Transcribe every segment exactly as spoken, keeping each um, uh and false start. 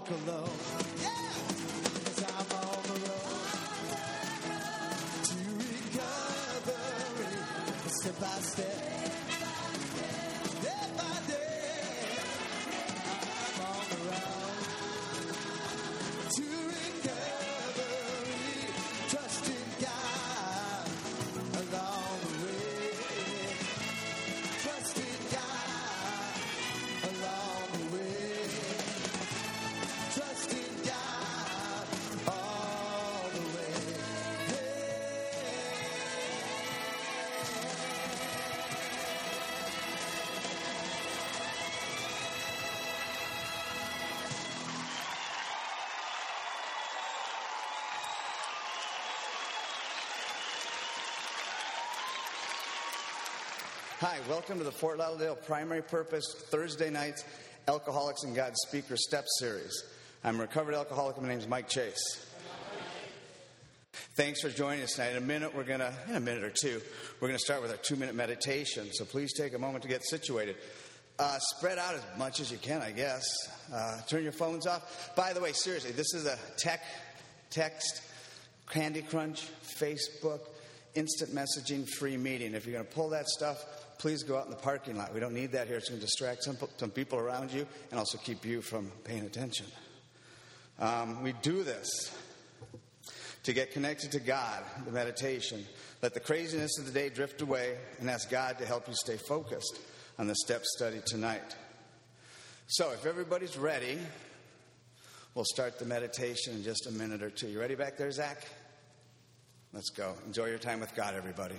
walk alone. Yeah, 'cause I'm on the road to recovery, step by step, day by day. I'm on the road to recovery, trusting God along the way, trusting God along the way, trusting God all the way. Hi, welcome to the Fort Lauderdale Primary Purpose Thursday nights Alcoholics and God Speaker Step Series. I'm a recovered alcoholic. My name is Mike Chase. Thanks for joining us tonight. In a minute, we're going to, in a minute or two, we're going to start with our two-minute meditation. So please take a moment to get situated. Uh, spread out as much as you can, I guess. Uh, turn your phones off. By the way, seriously, this is a tech, text, Candy Crunch, Facebook, instant messaging free meeting. If you're going to pull that stuff, please go out in the parking lot. We don't need that here. It's going to distract some, some people around you and also keep you from paying attention. Um, we do this to get connected to God, the meditation. Let the craziness of the day drift away and ask God to help you stay focused on the step study tonight. So if everybody's ready, we'll start the meditation in just a minute or two. You ready back there, Zach? Let's go. Enjoy your time with God, everybody.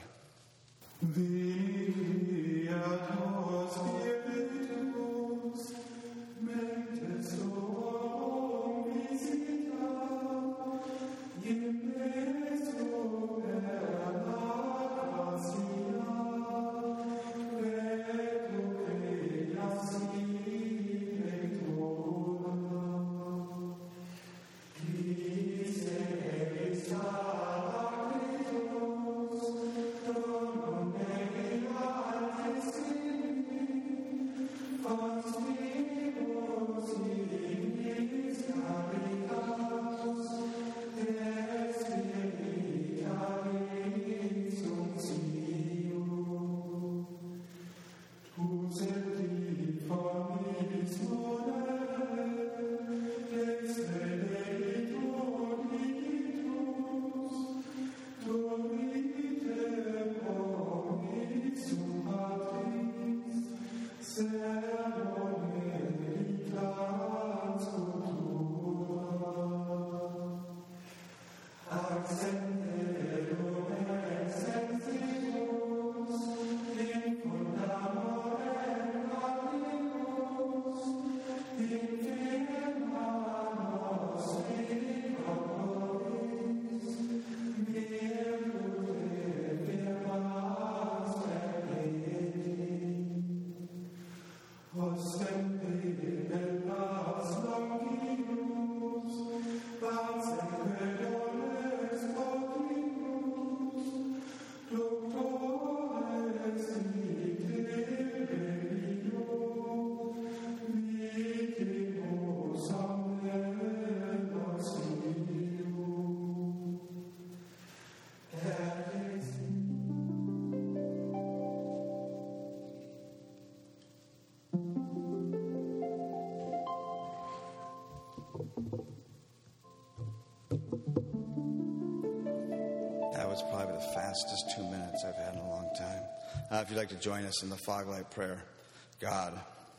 That was probably the fastest two minutes I've had in a long time. Uh, if you'd like to join us in the fog light prayer. God,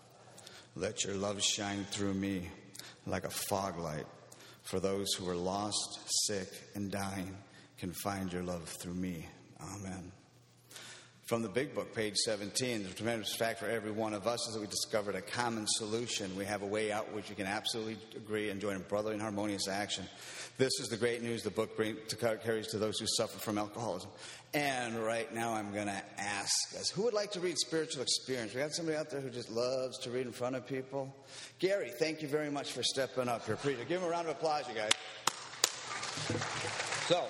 let your love shine through me like a fog light. For those who are lost, sick, and dying can find your love through me. Amen. From the Big Book, page seventeen, the tremendous fact for every one of us is that we discovered a common solution. We have a way out which we can absolutely agree and join in brotherly and harmonious action. This is the great news the book bring, to, carries to those who suffer from alcoholism. And right now I'm going to ask us, who would like to read Spiritual Experience? We got somebody out there who just loves to read in front of people? Gary, thank you very much for stepping up here. Appreciate it. Give him a round of applause, you guys. So,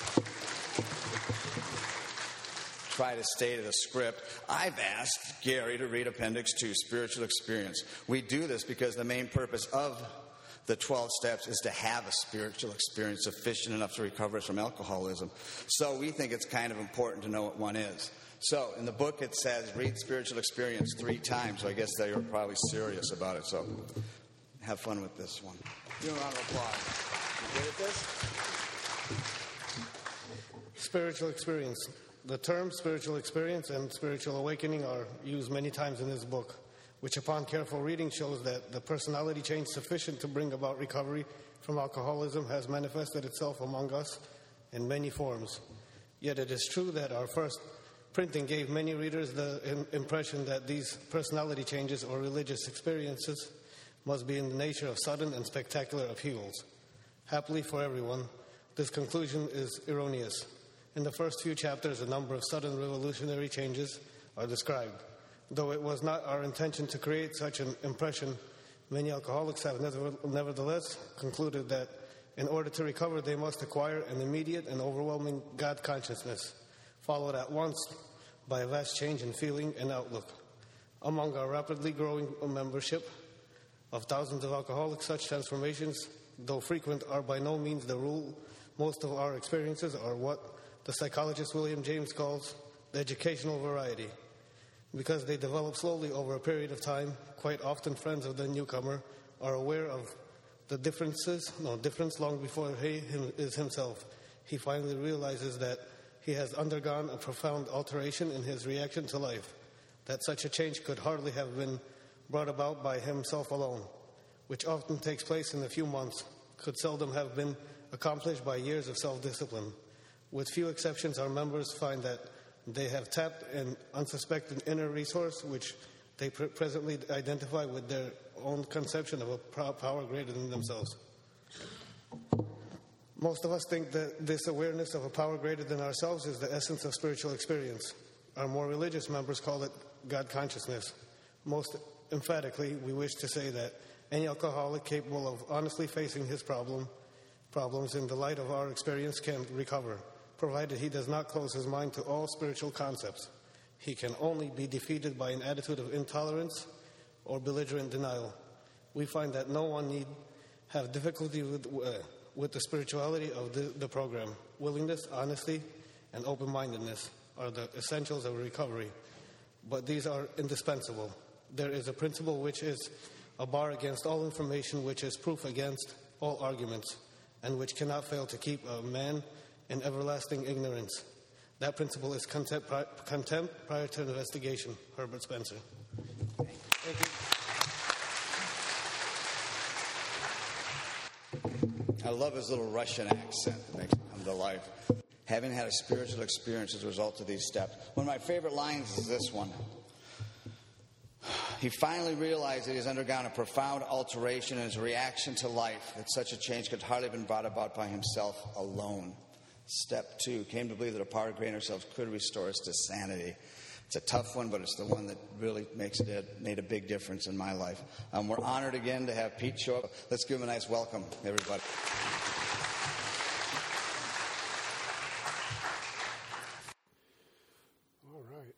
try to stay to the script. I've asked Gary to read Appendix two, Spiritual Experience. We do this because the main purpose of the twelve steps is to have a spiritual experience sufficient enough to recover us from alcoholism. So we think it's kind of important to know what one is. So in the book it says, read spiritual experience three times. So I guess they were probably serious about it. So have fun with this one. Give a round of applause. You good at this? Spiritual experience. The terms spiritual experience and spiritual awakening are used many times in this book, which upon careful reading shows that the personality change sufficient to bring about recovery from alcoholism has manifested itself among us in many forms. Yet it is true that our first printing gave many readers the im- impression that these personality changes or religious experiences must be in the nature of sudden and spectacular upheavals. Happily for everyone, this conclusion is erroneous. In the first few chapters, a number of sudden revolutionary changes are described. Though it was not our intention to create such an impression, many alcoholics have nevertheless concluded that in order to recover, they must acquire an immediate and overwhelming God consciousness, followed at once by a vast change in feeling and outlook. Among our rapidly growing membership of thousands of alcoholics, such transformations, though frequent, are by no means the rule. Most of our experiences are what the psychologist William James calls the educational variety. Because they develop slowly over a period of time, quite often friends of the newcomer are aware of the differences, no, difference long before he him, is himself. He finally realizes that he has undergone a profound alteration in his reaction to life, that such a change could hardly have been brought about by himself alone, which often takes place in a few months, could seldom have been accomplished by years of self-discipline. With few exceptions, our members find that they have tapped an unsuspected inner resource which they pre- presently identify with their own conception of a power greater than themselves. Most of us think that this awareness of a power greater than ourselves is the essence of spiritual experience. Our more religious members call it God consciousness. Most emphatically, we wish to say that any alcoholic capable of honestly facing his problem, problems in the light of our experience can recover, provided he does not close his mind to all spiritual concepts. He can only be defeated by an attitude of intolerance or belligerent denial. We find that no one need have difficulty with, uh, with the spirituality of the, the program. Willingness, honesty, and open-mindedness are the essentials of recovery, but these are indispensable. There is a principle which is a bar against all information, which is proof against all arguments, and which cannot fail to keep a man in everlasting ignorance. That principle is contempt, pri- contempt prior to investigation. Herbert Spencer. Thank you. I love his little Russian accent that makes him come to life. Having had a spiritual experience as a result of these steps. One of my favorite lines is this one. He finally realized that he's undergone a profound alteration in his reaction to life, that such a change could hardly have been brought about by himself alone. Step two, came to believe that a power greater than ourselves could restore us to sanity. It's a tough one, but it's the one that really makes it made a big difference in my life. Um, we're honored again to have Pete show up. Let's give him a nice welcome, everybody. All right.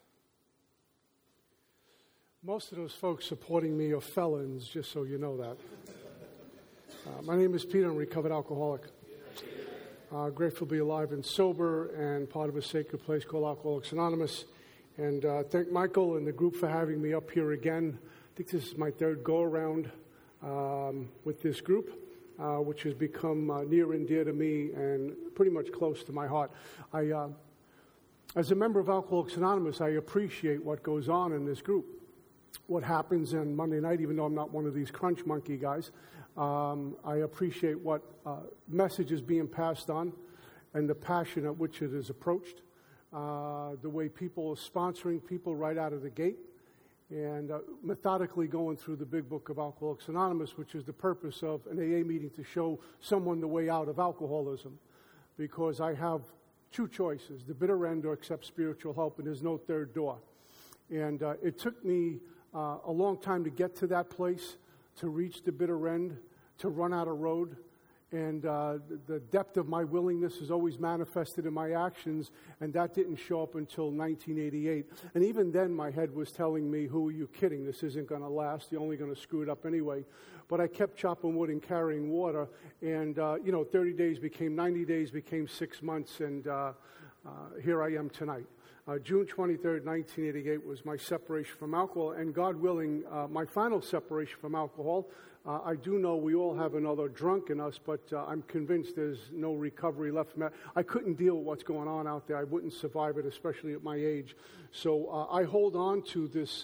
Most of those folks supporting me are felons, just so you know that. Uh, my name is Peter. I'm a recovered alcoholic. Uh, grateful to be alive and sober and part of a sacred place called Alcoholics Anonymous. And uh, thank Michael and the group for having me up here again. I think this is my third go-around um, with this group, uh, which has become uh, near and dear to me and pretty much close to my heart. I, uh, as a member of Alcoholics Anonymous, I appreciate what goes on in this group. What happens on Monday night, even though I'm not one of these crunch monkey guys, um, I appreciate what uh, message is being passed on and the passion at which it is approached, uh, the way people are sponsoring people right out of the gate, and uh, methodically going through the big book of Alcoholics Anonymous, which is the purpose of an A A meeting to show someone the way out of alcoholism, because I have two choices, the bitter end or accept spiritual help, and there's no third door. And uh, it took me uh, a long time to get to that place, to reach the bitter end, to run out of road. And uh, the depth of my willingness is always manifested in my actions, and that didn't show up until nineteen eighty-eight. And even then, my head was telling me, who are you kidding? This isn't going to last. You're only going to screw it up anyway. But I kept chopping wood and carrying water, and, uh, you know, thirty days became ninety days, became six months, and uh, uh, here I am tonight. Uh, June twenty-third, nineteen eighty-eight was my separation from alcohol, and God willing, uh, my final separation from alcohol. Uh, I do know we all have another drunk in us, but uh, I'm convinced there's no recovery left from that. I couldn't deal with what's going on out there. I wouldn't survive it, especially at my age. So uh, I hold on to this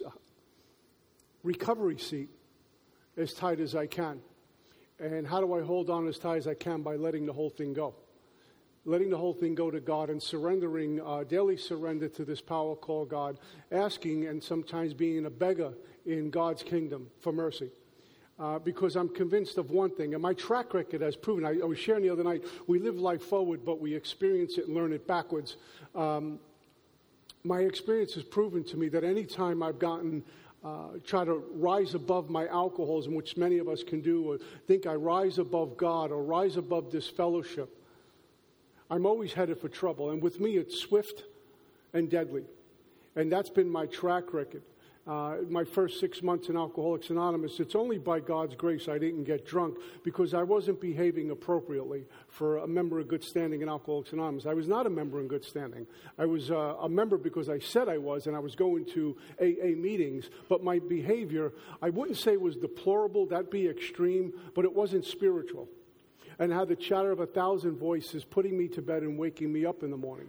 recovery seat as tight as I can. And how do I hold on as tight as I can? By letting the whole thing go. Letting the whole thing go to God and surrendering, uh, daily surrender to this power called God, asking and sometimes being a beggar in God's kingdom for mercy. Uh, because I'm convinced of one thing, and my track record has proven, I, I was sharing the other night, we live life forward, but we experience it and learn it backwards. Um, my experience has proven to me that any time I've gotten, uh, try to rise above my alcoholism, which many of us can do, or think I rise above God or rise above this fellowship, I'm always headed for trouble. And with me, it's swift and deadly. And that's been my track record. Uh, my first six months in Alcoholics Anonymous, it's only by God's grace I didn't get drunk because I wasn't behaving appropriately for a member of good standing in Alcoholics Anonymous. I was not a member in good standing. I was uh, a member because I said I was, and I was going to A A meetings, but my behavior, I wouldn't say was deplorable, that'd be extreme, but it wasn't spiritual. And how the chatter of a thousand voices putting me to bed and waking me up in the morning.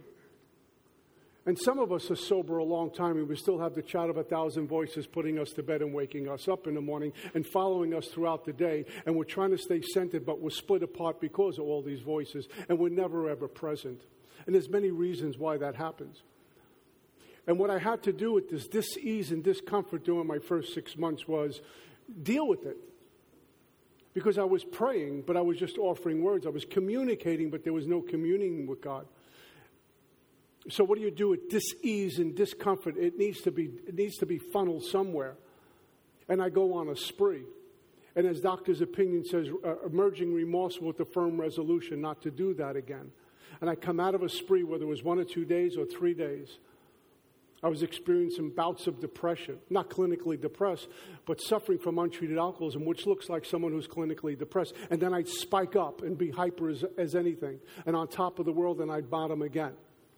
And some of us are sober a long time, and we still have the chatter of a thousand voices putting us to bed and waking us up in the morning and following us throughout the day. And we're trying to stay centered, but we're split apart because of all these voices, and we're never, ever present. And there's many reasons why that happens. And what I had to do with this dis-ease and discomfort during my first six months was deal with it. Because I was praying, but I was just offering words. I was communicating, but there was no communing with God. So what do you do with dis-ease and discomfort? It needs to be it needs to be funneled somewhere. And I go on a spree. And as Doctor's opinion says, uh, emerging remorseful with the firm resolution not to do that again. And I come out of a spree, whether it was one or two days or three days. I was experiencing bouts of depression, not clinically depressed, but suffering from untreated alcoholism, which looks like someone who's clinically depressed. And then I'd spike up and be hyper as, as anything. And on top of the world, and I'd bottom again.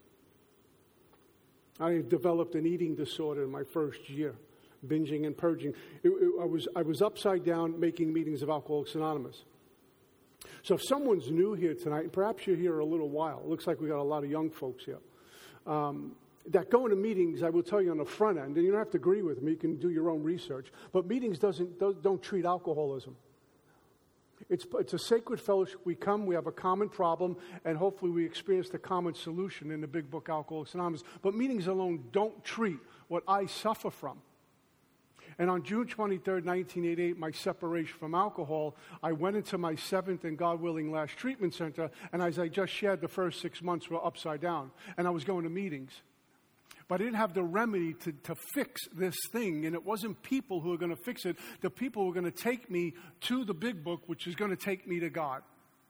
I developed an eating disorder in my first year, binging and purging. It, it, I was I was upside down making meetings of Alcoholics Anonymous. So if someone's new here tonight, and perhaps you're here a little while, it looks like we got a lot of young folks here, um, that going to meetings, I will tell you on the front end, and you don't have to agree with me, you can do your own research, but meetings doesn't don't, don't treat alcoholism. It's, it's a sacred fellowship. We come, we have a common problem, and hopefully we experience the common solution in the big book, Alcoholics Anonymous. But meetings alone don't treat what I suffer from. And on June twenty-third, nineteen eighty-eight, my separation from alcohol, I went into my seventh and God willing last treatment center, and as I just shared, the first six months were upside down, and I was going to meetings. But I didn't have the remedy to, to fix this thing, and it wasn't people who were going to fix it. The people were going to take me to the big book, which is going to take me to God.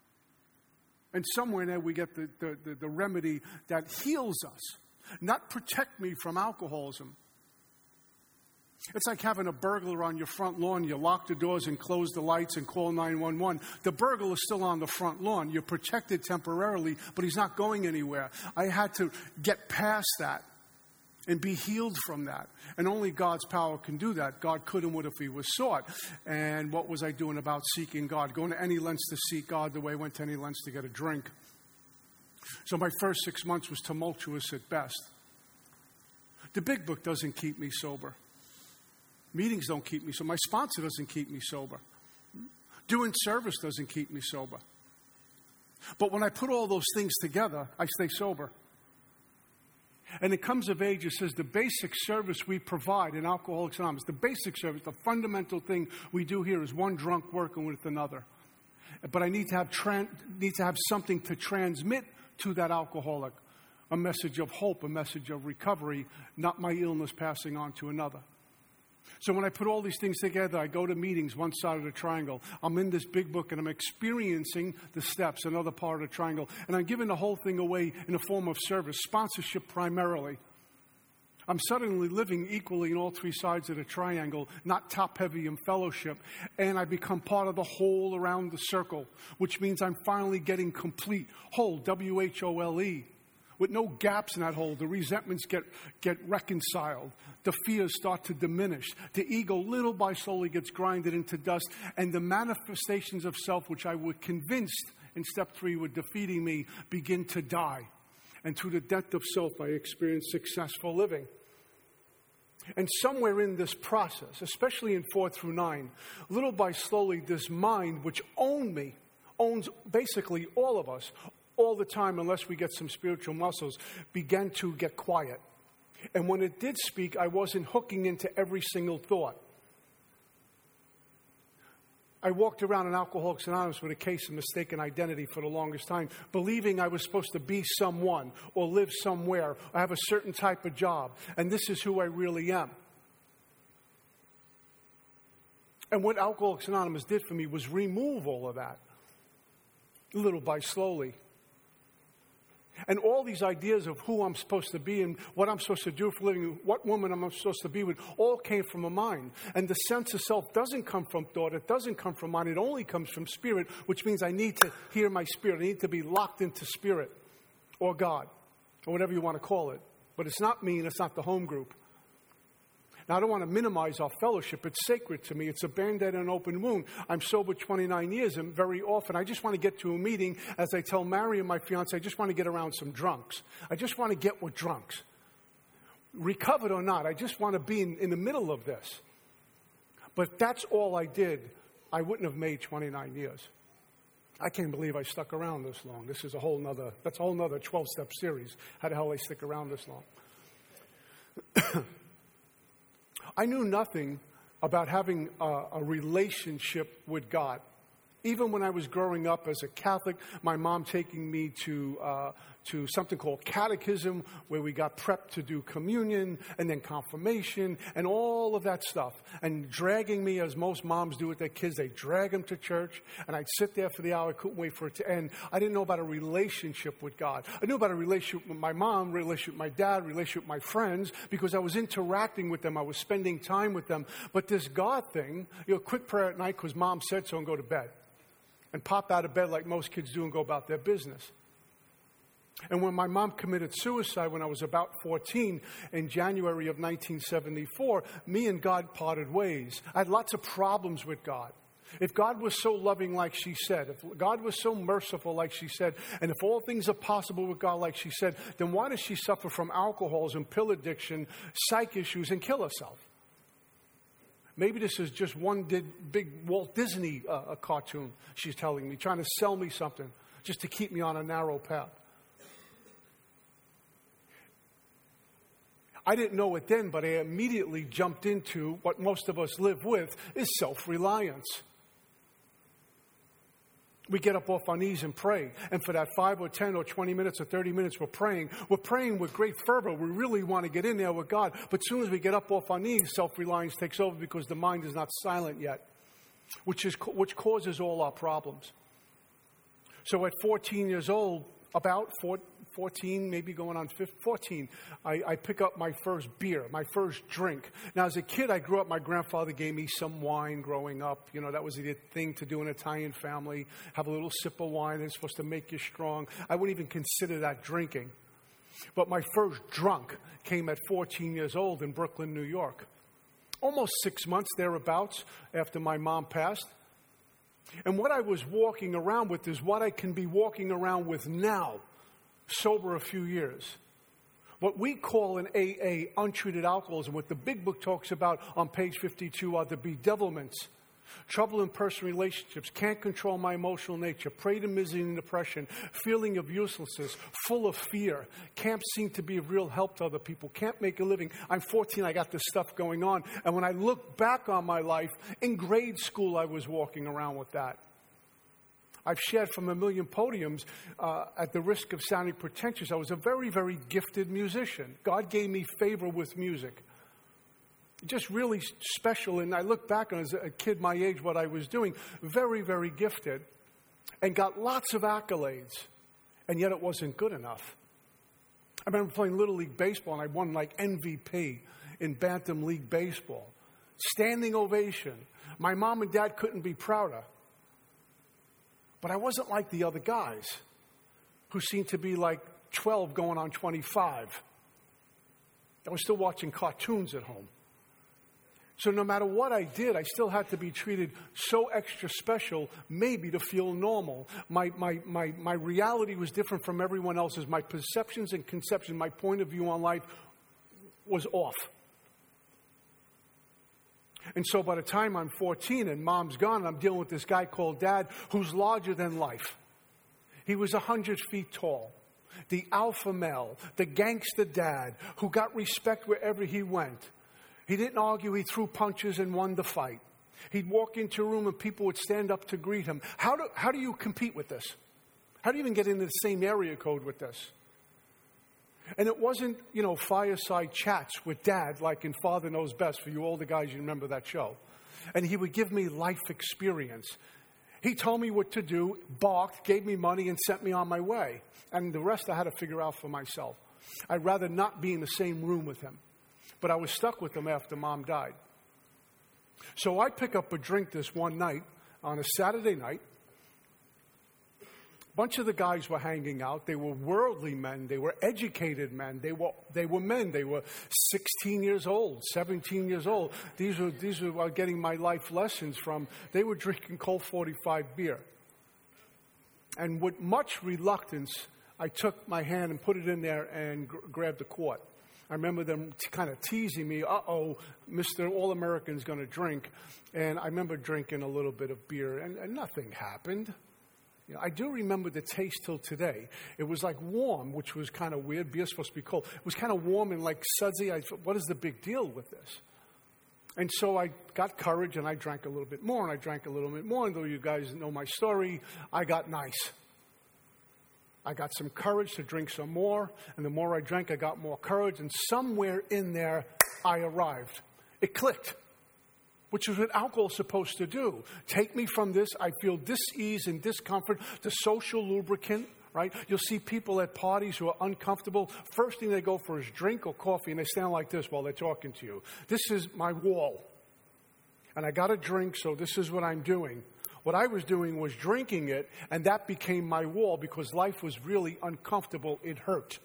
And somewhere in there we get the, the, the, the remedy that heals us, not protect me from alcoholism. It's like having a burglar on your front lawn. You lock the doors and close the lights and call nine one one. The burglar is still on the front lawn. You're protected temporarily, but he's not going anywhere. I had to get past that and be healed from that. And only God's power can do that. God could and would if he was sought. And what was I doing about seeking God? Going to any lengths to seek God the way I went to any lengths to get a drink. So my first six months was tumultuous at best. The big book doesn't keep me sober. Meetings don't keep me sober. My sponsor doesn't keep me sober. Doing service doesn't keep me sober. But when I put all those things together, I stay sober. And it comes of age, it says the basic service we provide in Alcoholics Anonymous, the basic service, the fundamental thing we do here is one drunk working with another. But I need to have tran- need to have something to transmit to that alcoholic, a message of hope, a message of recovery, not my illness passing on to another. So when I put all these things together, I go to meetings, one side of the triangle. I'm in this big book, and I'm experiencing the steps, another part of the triangle. And I'm giving the whole thing away in a form of service, sponsorship primarily. I'm suddenly living equally in all three sides of the triangle, not top-heavy in fellowship. And I become part of the whole around the circle, which means I'm finally getting complete, whole, W H O L E. With no gaps in that hole, the resentments get, get reconciled. The fears start to diminish. The ego, little by slowly, gets grinded into dust. And the manifestations of self, which I was convinced in step three were defeating me, begin to die. And through the death of self, I experience successful living. And somewhere in this process, especially in four through nine, little by slowly, this mind, which owned me, owns basically all of us, all the time, unless we get some spiritual muscles, began to get quiet. And when it did speak, I wasn't hooking into every single thought. I walked around in Alcoholics Anonymous with a case of mistaken identity for the longest time, believing I was supposed to be someone or live somewhere or have a certain type of job. And this is who I really am. And what Alcoholics Anonymous did for me was remove all of that, little by slowly. And all these ideas of who I'm supposed to be and what I'm supposed to do for a living, what woman I'm supposed to be with, all came from a mind. And the sense of self doesn't come from thought. It doesn't come from mind. It only comes from spirit, which means I need to hear my spirit. I need to be locked into spirit or God or whatever you want to call it. But it's not me and it's not the home group. Now, I don't want to minimize our fellowship. It's sacred to me. It's a Band-Aid and an open wound. I'm sober twenty-nine years, and very often I just want to get to a meeting, as I tell Mary and my fiance, I just want to get around some drunks. I just want to get with drunks. Recovered or not, I just want to be in, in the middle of this. But if that's all I did, I wouldn't have made twenty-nine years. I can't believe I stuck around this long. This is a whole nother, that's a whole nother twelve-step series. How the hell I stick around this long? I knew nothing about having a, a relationship with God. Even when I was growing up as a Catholic, my mom taking me to uh, to something called catechism, where we got prepped to do communion and then confirmation and all of that stuff. And dragging me, as most moms do with their kids, they drag them to church. And I'd sit there for the hour. I couldn't wait for it to end. I didn't know about a relationship with God. I knew about a relationship with my mom, relationship with my dad, relationship with my friends, because I was interacting with them. I was spending time with them. But this God thing, you know, quick prayer at night because mom said so and go to bed. And pop out of bed like most kids do and go about their business. And when my mom committed suicide when I was about fourteen, in January of nineteen seventy-four, me and God parted ways. I had lots of problems with God. If God was so loving like she said, if God was so merciful like she said, and if all things are possible with God like she said, then why does she suffer from alcoholism, pill addiction, psych issues, and kill herself? Maybe this is just one did, big Walt Disney uh, a cartoon, she's telling me, trying to sell me something just to keep me on a narrow path. I didn't know it then, but I immediately jumped into what most of us live with, is self-reliance. We get up off our knees and pray. And for that five or ten or twenty minutes or thirty minutes we're praying, we're praying with great fervor. We really want to get in there with God. But as soon as we get up off our knees, self-reliance takes over because the mind is not silent yet, which is which causes all our problems. So at fourteen years old, about fourteen, maybe going on fourteen, I, I pick up my first beer, my first drink. Now, as a kid, I grew up, my grandfather gave me some wine growing up. You know, that was the thing to do in an Italian family. Have a little sip of wine. It's supposed to make you strong. I wouldn't even consider that drinking. But my first drunk came at fourteen years old in Brooklyn, New York. Almost six months thereabouts after my mom passed. And what I was walking around with is what I can be walking around with now, sober a few years. What we call in A A untreated alcoholism, what the big book talks about on page fifty-two are the bedevilments. Trouble in personal relationships, can't control my emotional nature, prey to misery and depression, feeling of uselessness, full of fear, can't seem to be of real help to other people, can't make a living. I'm fourteen, I got this stuff going on. And when I look back on my life, in grade school I was walking around with that. I've shared from a million podiums uh, at the risk of sounding pretentious. I was a very, very gifted musician. God gave me favor with music. Just really special. And I look back on as a kid my age, what I was doing, very, very gifted, and got lots of accolades, and yet it wasn't good enough. I remember playing Little League Baseball, and I won like M V P in Bantam League Baseball. Standing ovation. My mom and dad couldn't be prouder. But I wasn't like the other guys who seemed to be like twelve going on twenty-five. I was still watching cartoons at home. So no matter what I did, I still had to be treated so extra special, maybe to feel normal. My, my, my, my reality was different from everyone else's. My perceptions and conceptions, my point of view on life was off. And so by the time I'm fourteen and mom's gone, I'm dealing with this guy called Dad who's larger than life. He was one hundred feet tall. The alpha male, the gangster dad who got respect wherever he went. He didn't argue, he threw punches and won the fight. He'd walk into a room and people would stand up to greet him. How do, how do you compete with this? How do you even get into the same area code with this? And it wasn't, you know, fireside chats with Dad like in Father Knows Best. For you older guys, you remember that show. And he would give me life experience. He told me what to do, barked, gave me money, and sent me on my way. And the rest I had to figure out for myself. I'd rather not be in the same room with him. But I was stuck with him after Mom died. So I pick up a drink this one night on a Saturday night. A bunch of the guys were hanging out. They were worldly men. They were educated men. They were they were men. They were sixteen years old, seventeen years old. These were these were getting my life lessons from. They were drinking Colt forty-five beer. And with much reluctance, I took my hand and put it in there and gr- grabbed the quart. I remember them t- kind of teasing me, uh-oh, Mister All-American's going to drink. And I remember drinking a little bit of beer, and, and nothing happened. You know, I do remember the taste till today. It was like warm, which was kind of weird. Beer's supposed to be cold. It was kind of warm and like sudsy. I thought, what is the big deal with this? And so I got courage, and I drank a little bit more, and I drank a little bit more. And though you guys know my story, I got nice. I got some courage to drink some more, and the more I drank, I got more courage, and somewhere in there, I arrived. It clicked, which is what alcohol is supposed to do. Take me from this, I feel dis-ease and discomfort, the social lubricant, right? You'll see people at parties who are uncomfortable. First thing they go for is drink or coffee, and they stand like this while they're talking to you. This is my wall, and I got a drink, so this is what I'm doing. What I was doing was drinking it, and that became my wall because life was really uncomfortable. It hurt.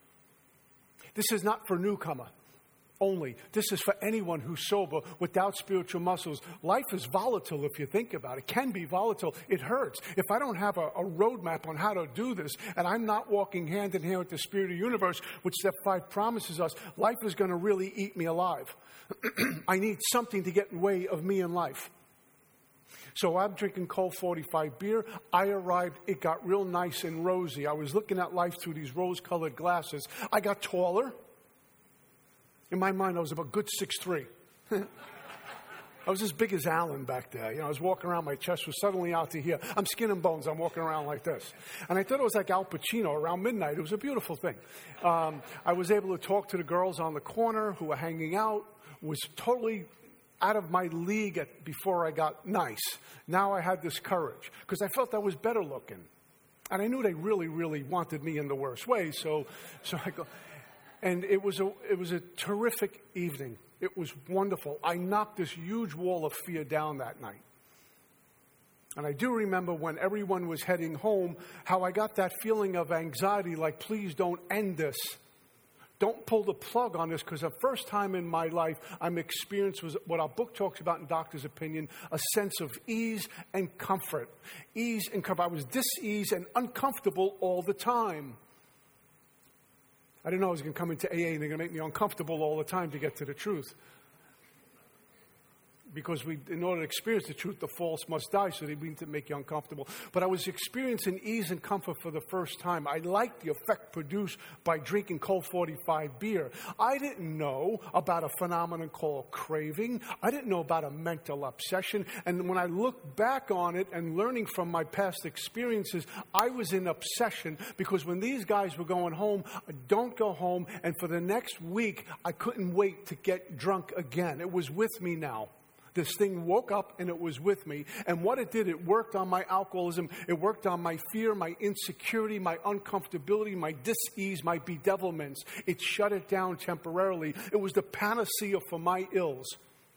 This is not for newcomer only. This is for anyone who's sober without spiritual muscles. Life is volatile if you think about it. It can be volatile. It hurts. If I don't have a, a roadmap on how to do this, and I'm not walking hand in hand with the spirit of the universe, which step five promises us, life is going to really eat me alive. I need something to get in the way of me in life. So I'm drinking Colt forty-five beer. I arrived. It got real nice and rosy. I was looking at life through these rose-colored glasses. I got taller. In my mind, I was about good six three. I was as big as Alan back there. You know, I was walking around. My chest was suddenly out to here. I'm skin and bones. I'm walking around like this. And I thought it was like Al Pacino around midnight. It was a beautiful thing. Um, I was able to talk to the girls on the corner who were hanging out. Was totally out of my league at, before I got nice. Now I had this courage because I felt I was better looking. And I knew they really, really wanted me in the worst way. So, so I go, and it was a, it was a terrific evening. It was wonderful. I knocked this huge wall of fear down that night. And I do remember when everyone was heading home, how I got that feeling of anxiety, like, please don't end this. Don't pull the plug on this, because the first time in my life I'm experienced was what our book talks about in Doctor's Opinion, a sense of ease and comfort. Ease and comfort. I was dis-ease and uncomfortable all the time. I didn't know I was going to come into A A and they're going to make me uncomfortable all the time to get to the truth. because we, in order to experience the truth, the false must die, so they mean to make you uncomfortable. But I was experiencing ease and comfort for the first time. I liked the effect produced by drinking Colt forty-five beer. I didn't know about a phenomenon called craving. I didn't know about a mental obsession. And when I look back on it and learning from my past experiences, I was in obsession, because when these guys were going home, I don't go home, and for the next week, I couldn't wait to get drunk again. It was with me now. This thing woke up and it was with me. And what it did, it worked on my alcoholism. It worked on my fear, my insecurity, my uncomfortability, my dis-ease, my bedevilments. It shut it down temporarily. It was the panacea for my ills.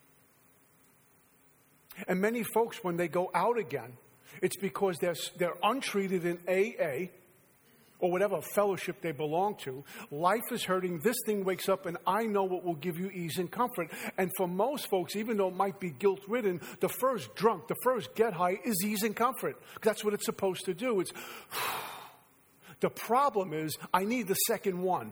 And many folks, when they go out again, it's because they're, they're untreated in A A, or whatever fellowship they belong to. Life is hurting. This thing wakes up, and I know what will give you ease and comfort. And for most folks, even though it might be guilt-ridden, the first drunk, the first get high is ease and comfort. That's what it's supposed to do. It's the problem is, I need the second one.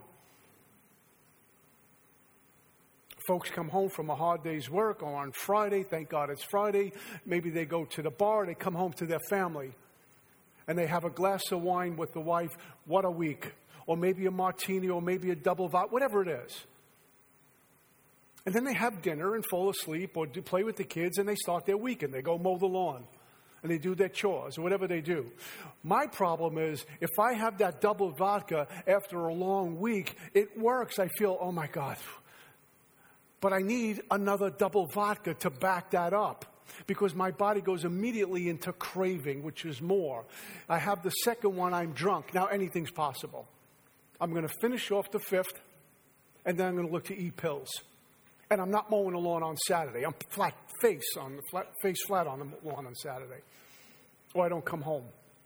Folks come home from a hard day's work, or on Friday, thank God it's Friday, maybe they go to the bar, they come home to their family, and they have a glass of wine with the wife. What a week. Or maybe a martini, or maybe a double vodka, whatever it is. And then they have dinner and fall asleep, or do play with the kids, and they start their weekend. They go mow the lawn, and they do their chores, or whatever they do. My problem is, if I have that double vodka after a long week, it works. I feel, oh my God. But I need another double vodka to back that up, because my body goes immediately into craving, which is more. I have the second one, I'm drunk. Now anything's possible. I'm going to finish off the fifth, and then I'm going to look to eat pills. And I'm not mowing the lawn on Saturday. I'm flat face on the flat, face flat on the lawn on Saturday. Or I don't come home.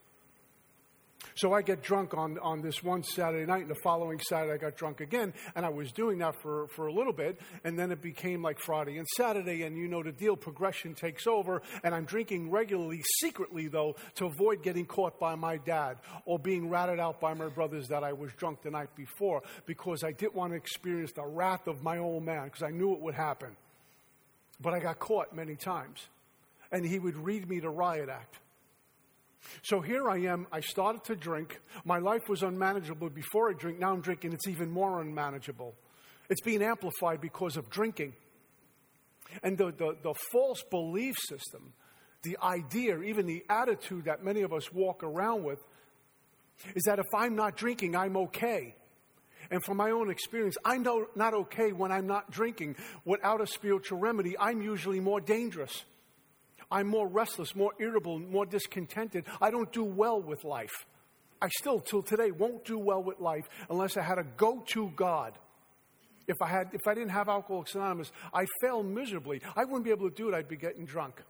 So I get drunk on, on this one Saturday night, and the following Saturday I got drunk again, and I was doing that for, for a little bit, and then it became like Friday and Saturday, and you know the deal, progression takes over, and I'm drinking regularly, secretly though, to avoid getting caught by my dad, or being ratted out by my brothers that I was drunk the night before, because I didn't want to experience the wrath of my old man, because I knew it would happen. But I got caught many times, and he would read me the riot act. So here I am, I started to drink. My life was unmanageable before I drink. Now I'm drinking, it's even more unmanageable. It's being amplified because of drinking. And the, the, the false belief system, the idea, even the attitude that many of us walk around with, is that if I'm not drinking, I'm okay. And from my own experience, I'm no, not okay when I'm not drinking. Without a spiritual remedy, I'm usually more dangerous. I'm more restless, more irritable, more discontented. I don't do well with life. I still, till today, won't do well with life unless I had a go-to God. If I had, if I didn't have Alcoholics Anonymous, I fail miserably. I wouldn't be able to do it. I'd be getting drunk.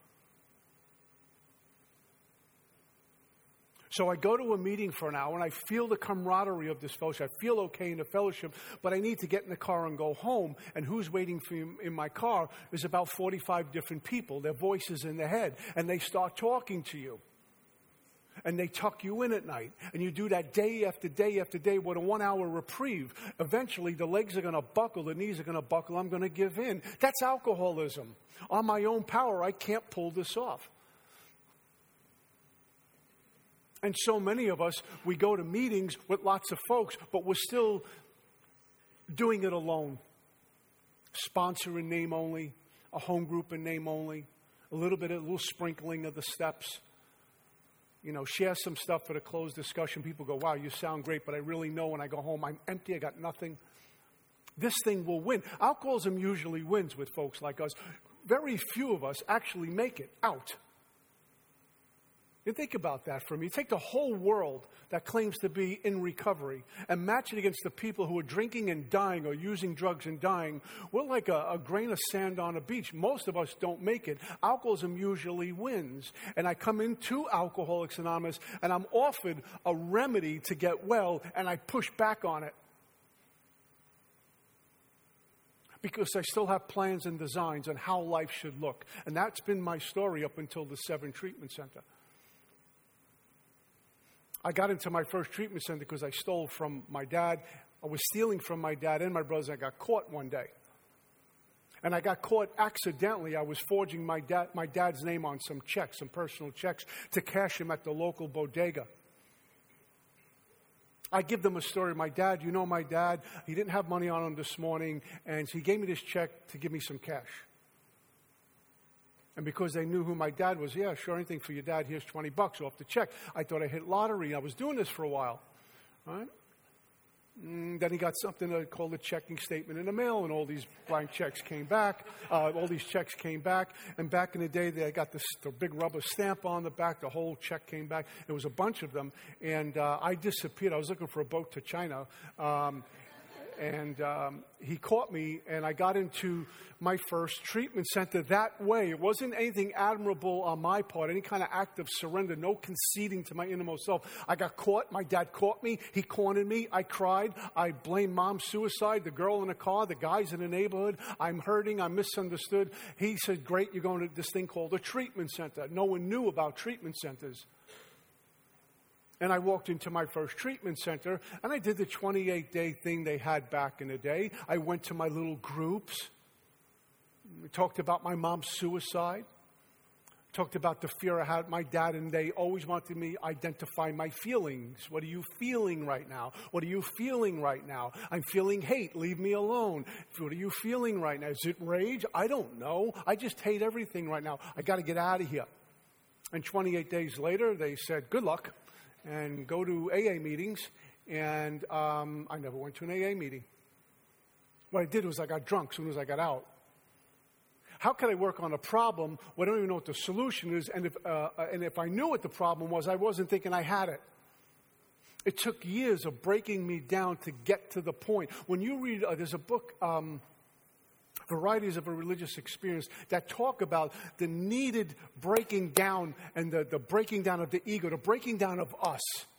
So I go to a meeting for an hour, and I feel the camaraderie of this fellowship. I feel okay in the fellowship, but I need to get in the car and go home. And who's waiting for me in my car is about forty-five different people. Their voices in their head, and they start talking to you. And they tuck you in at night. And you do that day after day after day with a one-hour reprieve. Eventually, the legs are going to buckle, the knees are going to buckle, I'm going to give in. That's alcoholism. On my own power, I can't pull this off. And so many of us, we go to meetings with lots of folks, but we're still doing it alone. Sponsor in name only, a home group in name only, a little bit, a little sprinkling of the steps. You know, share some stuff for the closed discussion. People go, wow, you sound great, but I really know when I go home, I'm empty, I got nothing. This thing will win. Alcoholism usually wins with folks like us. Very few of us actually make it out. You think about that for me. Take the whole world that claims to be in recovery and match it against the people who are drinking and dying or using drugs and dying. We're like a, a grain of sand on a beach. Most of us don't make it. Alcoholism usually wins. And I come into Alcoholics Anonymous, and I'm offered a remedy to get well, and I push back on it. Because I still have plans and designs on how life should look. And that's been my story up until the Severn Treatment Center. I got into my first treatment center because I stole from my dad. I was stealing from my dad and my brothers. I got caught one day. And I got caught accidentally. I was forging my, dad, my dad's name on some checks, some personal checks, to cash them at the local bodega. I give them a story. My dad, you know my dad, he didn't have money on him this morning, and he gave me this check to give me some cash. And because they knew who my dad was, yeah, sure, anything for your dad, here's twenty bucks off the check. I thought I hit lottery. I was doing this for a while. All right? Mm, then he got something called a checking statement in the mail, and all these blank checks came back. Uh, all these checks came back. And back in the day, they got this the big rubber stamp on the back. The whole check came back. There was a bunch of them. And uh, I disappeared. I was looking for a boat to China. Um, and um, he caught me, and I got into my first treatment center that way. It wasn't anything admirable on my part, any kind of act of surrender, no conceding to my innermost self. I got caught. My dad caught me. He cornered me. I cried. I blamed mom's suicide, the girl in the car, the guys in the neighborhood. I'm hurting. I'm misunderstood. He said, great, you're going to this thing called a treatment center. No one knew about treatment centers. And I walked into my first treatment center, and I did the twenty-eight day thing they had back in the day. I went to my little groups. We talked about my mom's suicide. Talked about the fear I had. My dad and they always wanted me to identify my feelings. What are you feeling right now? What are you feeling right now? I'm feeling hate. Leave me alone. What are you feeling right now? Is it rage? I don't know. I just hate everything right now. I got to get out of here. And twenty-eight days later, they said, good luck. And go to A A meetings, and um, I never went to an A A meeting. What I did was I got drunk as soon as I got out. How could I work on a problem when I don't even know what the solution is, and if, uh, and if I knew what the problem was, I wasn't thinking I had it. It took years of breaking me down to get to the point. When you read, uh, there's a book, um, Varieties of a Religious Experience, that talk about the needed breaking down and the, the breaking down of the ego, the breaking down of us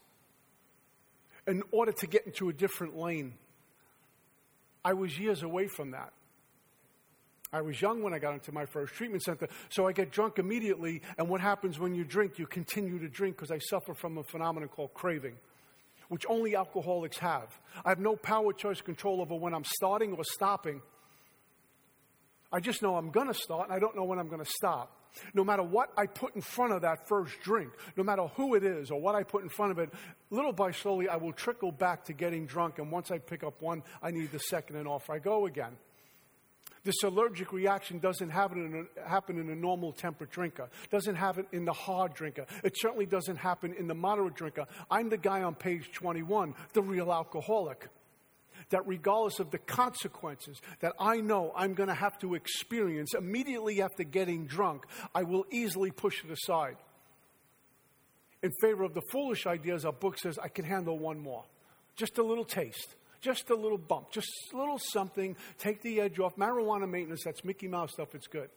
in order to get into a different lane. I was years away from that. I was young when I got into my first treatment center, so I get drunk immediately, and what happens when you drink? You continue to drink because I suffer from a phenomenon called craving, which only alcoholics have. I have no power, choice, control over when I'm starting or stopping. I just know I'm going to start, and I don't know when I'm going to stop. No matter what I put in front of that first drink, no matter who it is or what I put in front of it, little by slowly, I will trickle back to getting drunk, and once I pick up one, I need the second, and off I go again. This allergic reaction doesn't happen in a, happen in a normal temperate drinker. Doesn't happen in the hard drinker. It certainly doesn't happen in the moderate drinker. I'm the guy on page twenty-one, the real alcoholic. That regardless of the consequences that I know I'm going to have to experience immediately after getting drunk, I will easily push it aside. In favor of the foolish ideas, our book says, I can handle one more. Just a little taste. Just a little bump. Just a little something. Take the edge off. Marijuana maintenance, that's Mickey Mouse stuff. It's good.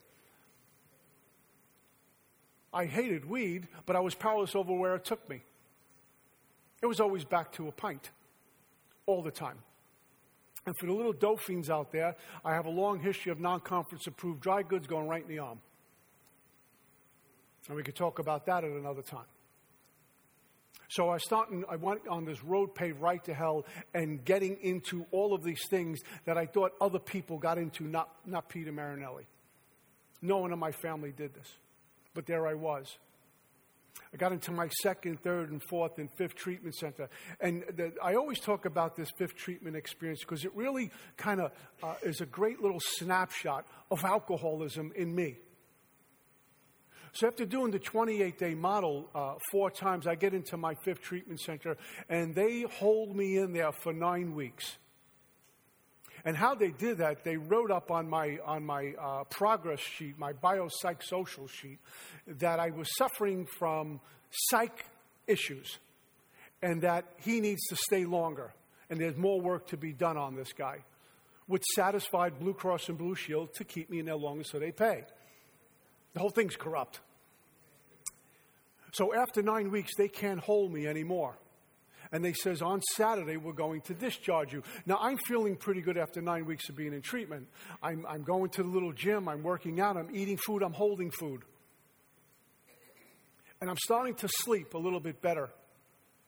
I hated weed, but I was powerless over where it took me. It was always back to a pint. All the time. And for the little dope fiends out there, I have a long history of non-conference approved dry goods going right in the arm. And we could talk about that at another time. So I started, I went on this road paved right to hell and getting into all of these things that I thought other people got into, not, not Peter Marinelli. No one in my family did this. But there I was. I got into my second, third, and fourth, and fifth treatment center. And the, I always talk about this fifth treatment experience because it really kind of uh, is a great little snapshot of alcoholism in me. So after doing the twenty-eight day model uh, four times, I get into my fifth treatment center, and they hold me in there for nine weeks. And how they did that, they wrote up on my on my uh, progress sheet, my biopsychosocial sheet, that I was suffering from psych issues and that he needs to stay longer. And there's more work to be done on this guy, which satisfied Blue Cross and Blue Shield to keep me in there longer so they pay. The whole thing's corrupt. So after nine weeks, they can't hold me anymore. And they says, on Saturday, we're going to discharge you. Now, I'm feeling pretty good after nine weeks of being in treatment. I'm, I'm going to the little gym. I'm working out. I'm eating food. I'm holding food. And I'm starting to sleep a little bit better.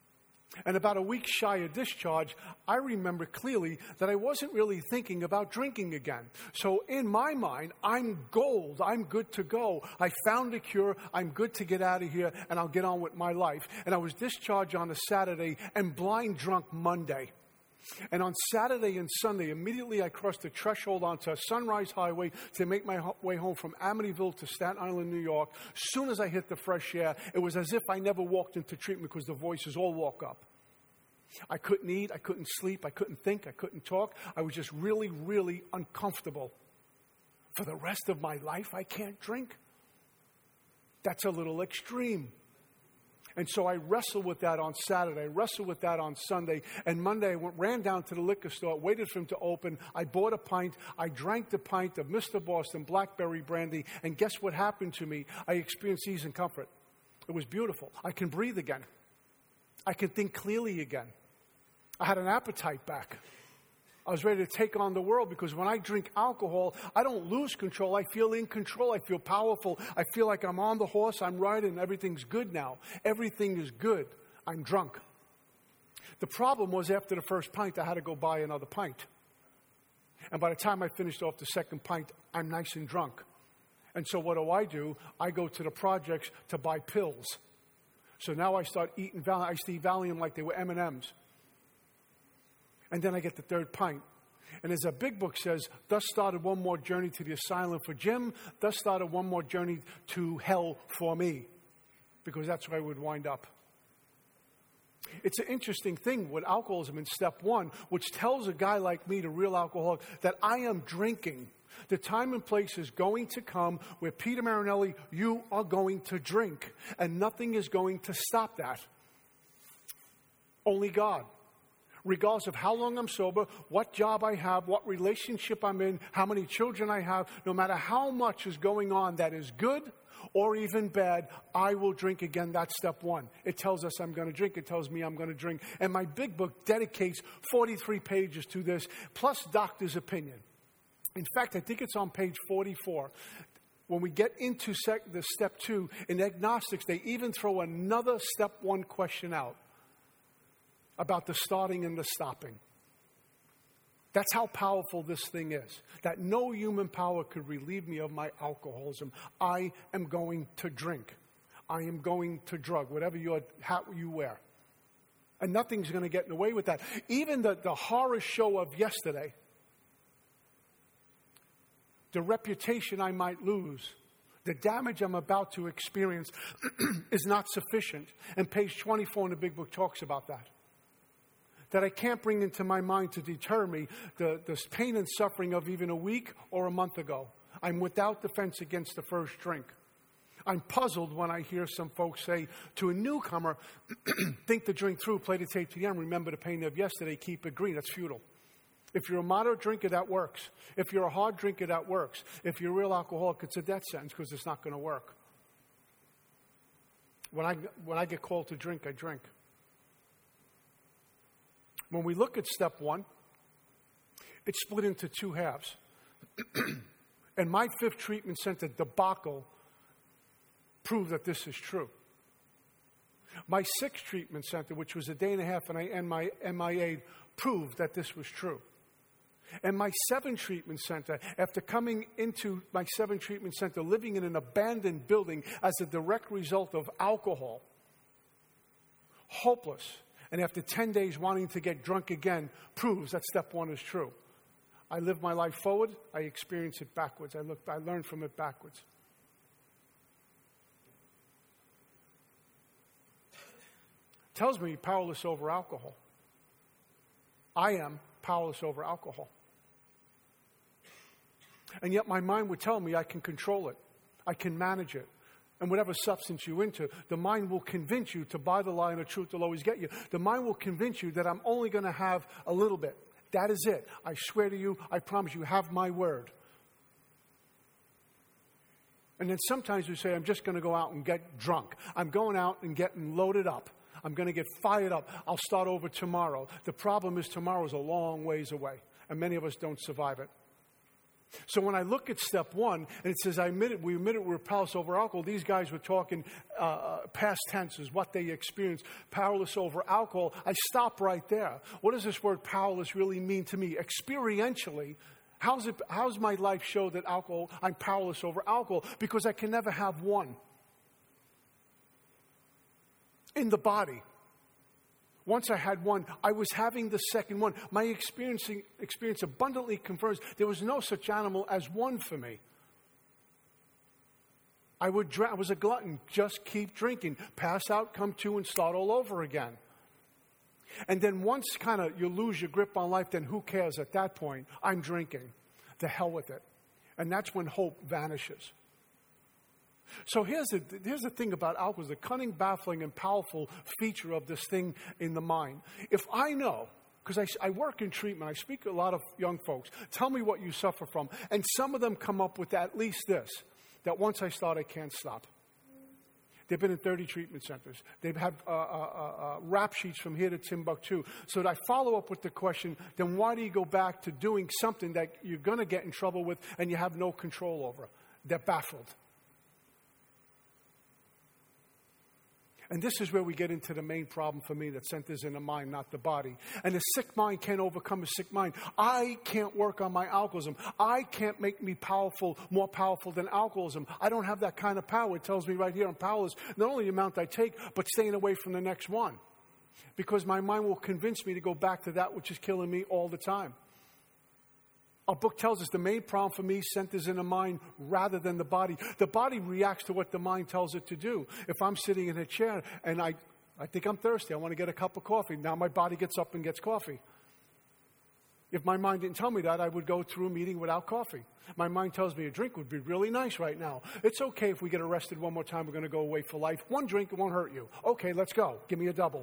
And about a week shy of discharge, I remember clearly that I wasn't really thinking about drinking again. So in my mind, I'm gold. I'm good to go. I found a cure. I'm good to get out of here, and I'll get on with my life. And I was discharged on a Saturday and blind drunk Monday. And on Saturday and Sunday, immediately I crossed the threshold onto Sunrise Highway to make my ho- way home from Amityville to Staten Island, New York. As soon as I hit the fresh air, it was as if I never walked into treatment because the voices all woke up. I couldn't eat, I couldn't sleep, I couldn't think, I couldn't talk. I was just really, really uncomfortable. For the rest of my life, I can't drink. That's a little extreme. And so I wrestled with that on Saturday, I wrestled with that on Sunday, and Monday I went, ran down to the liquor store, waited for him to open. I bought a pint. I drank the pint of Mister Boston Blackberry Brandy, and guess what happened to me? I experienced ease and comfort. It was beautiful. I can breathe again. I can think clearly again. I had an appetite back. I was ready to take on the world because when I drink alcohol, I don't lose control. I feel in control. I feel powerful. I feel like I'm on the horse. I'm riding. Everything's good now. Everything is good. I'm drunk. The problem was after the first pint, I had to go buy another pint. And by the time I finished off the second pint, I'm nice and drunk. And so what do I do? I go to the projects to buy pills. So now I start eating Valium. I used to eat Valium like they were M and M's. And then I get the third pint. And as a big book says, thus started one more journey to the asylum for Jim. Thus started one more journey to hell for me. Because that's where I would wind up. It's an interesting thing with alcoholism in step one, which tells a guy like me, the real alcoholic, that I am drinking. The time and place is going to come where, Peter Marinelli, you are going to drink. And nothing is going to stop that. Only God. Regardless of how long I'm sober, what job I have, what relationship I'm in, how many children I have, no matter how much is going on that is good or even bad, I will drink again. That's step one. It tells us I'm going to drink. It tells me I'm going to drink. And my big book dedicates forty-three pages to this, plus doctor's opinion. In fact, I think it's on page forty-four. When we get into sec- the step two, in agnostics, they even throw another step one question out about the starting and the stopping. That's how powerful this thing is. That no human power could relieve me of my alcoholism. I am going to drink. I am going to drug, whatever your hat you wear. And nothing's going to get in the way with that. Even the, the horror show of yesterday, the reputation I might lose, the damage I'm about to experience is not sufficient. And page twenty-four in the big book talks about that. That I can't bring into my mind to deter me the, the pain and suffering of even a week or a month ago. I'm without defense against the first drink. I'm puzzled when I hear some folks say to a newcomer, think the drink through, play the tape to the end, remember the pain of yesterday, keep it green. That's futile. If you're a moderate drinker, that works. If you're a hard drinker, that works. If you're a real alcoholic, it's a death sentence because it's not going to work. When I, when I get called to drink, I drink. When we look at step one, it's split into two halves. And my fifth treatment center debacle proved that this is true. My sixth treatment center, which was a day and a half, and I and my M I A, proved that this was true. And my seventh treatment center, after coming into my seventh treatment center, living in an abandoned building as a direct result of alcohol, hopeless, and after ten days wanting to get drunk again, proves that step one is true. I live my life forward. I experience it backwards. I look, I learn from it backwards. Tells me powerless over alcohol. I am powerless over alcohol. And yet my mind would tell me I can control it. I can manage it. And whatever substance you're into, the mind will convince you to buy the lie and the truth will always get you. The mind will convince you that I'm only going to have a little bit. That is it. I swear to you, I promise you, have my word. And then sometimes we say, I'm just going to go out and get drunk. I'm going out and getting loaded up. I'm going to get fired up. I'll start over tomorrow. The problem is tomorrow's a long ways away, and many of us don't survive it. So when I look at step one, and it says, I admitted, we admitted we're powerless over alcohol, these guys were talking uh, past tenses, what they experienced, powerless over alcohol. I stop right there. What does this word powerless really mean to me? Experientially, how's it, how's my life show that alcohol, I'm powerless over alcohol? Because I can never have one. In the body. Once I had one, I was having the second one. My experiencing, experience abundantly confirms there was no such animal as one for me. I would dra- I was a glutton, just keep drinking, pass out, come to, and start all over again. And then once kind of you lose your grip on life, then who cares at that point? I'm drinking. To hell with it. And that's when hope vanishes. So here's the, here's the thing about alcohol, the cunning, baffling, and powerful feature of this thing in the mind. If I know, because I, I work in treatment, I speak to a lot of young folks, tell me what you suffer from. And some of them come up with at least this, that once I start, I can't stop. They've been in thirty treatment centers. They've had uh, uh, uh, rap sheets from here to Timbuktu. So that I follow up with the question, then why do you go back to doing something that you're going to get in trouble with and you have no control over? They're baffled. And this is where we get into the main problem for me that centers in the mind, not the body. And a sick mind can't overcome a sick mind. I can't work on my alcoholism. I can't make me powerful, more powerful than alcoholism. I don't have that kind of power. It tells me right here I'm powerless, not only the amount I take, but staying away from the next one. Because my mind will convince me to go back to that which is killing me all the time. Our book tells us the main problem for me centers in the mind rather than the body. The body reacts to what the mind tells it to do. If I'm sitting in a chair and I, I think I'm thirsty, I want to get a cup of coffee. Now my body gets up and gets coffee. If my mind didn't tell me that, I would go through a meeting without coffee. My mind tells me a drink would be really nice right now. It's okay if we get arrested one more time, we're going to go away for life. One drink, it won't hurt you. Okay, let's go. Give me a double.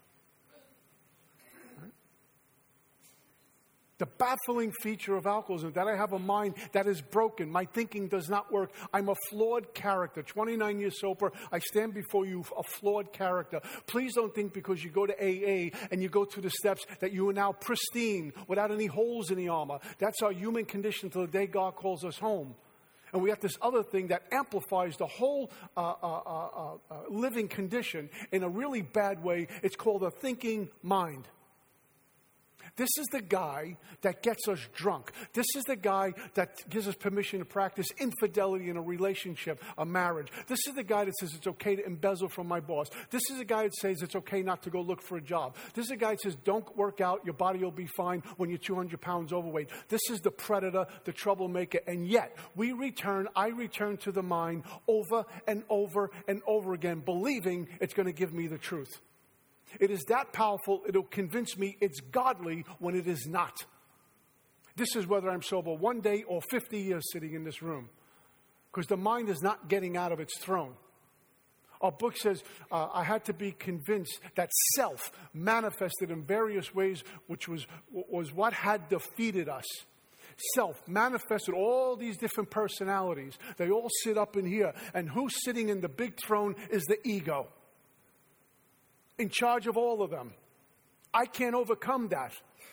The baffling feature of alcoholism, that I have a mind that is broken. My thinking does not work. I'm a flawed character. twenty-nine years sober, I stand before you a flawed character. Please don't think because you go to A A and you go through the steps that you are now pristine, without any holes in the armor. That's our human condition till the day God calls us home. And we have this other thing that amplifies the whole uh, uh, uh, uh, living condition in a really bad way. It's called a thinking mind. This is the guy that gets us drunk. This is the guy that gives us permission to practice infidelity in a relationship, a marriage. This is the guy that says it's okay to embezzle from my boss. This is the guy that says it's okay not to go look for a job. This is the guy that says don't work out, your body will be fine when you're two hundred pounds overweight. This is the predator, the troublemaker. And yet, we return, I return to the mind over and over and over again, believing it's going to give me the truth. It is that powerful, it'll convince me it's godly when it is not. This is whether I'm sober one day or fifty years sitting in this room. Because the mind is not getting out of its throne. Our book says, uh, I had to be convinced that self manifested in various ways, which was, was what had defeated us. Self manifested all these different personalities. They all sit up in here. And who's sitting in the big throne is the ego. In charge of all of them. I can't overcome that.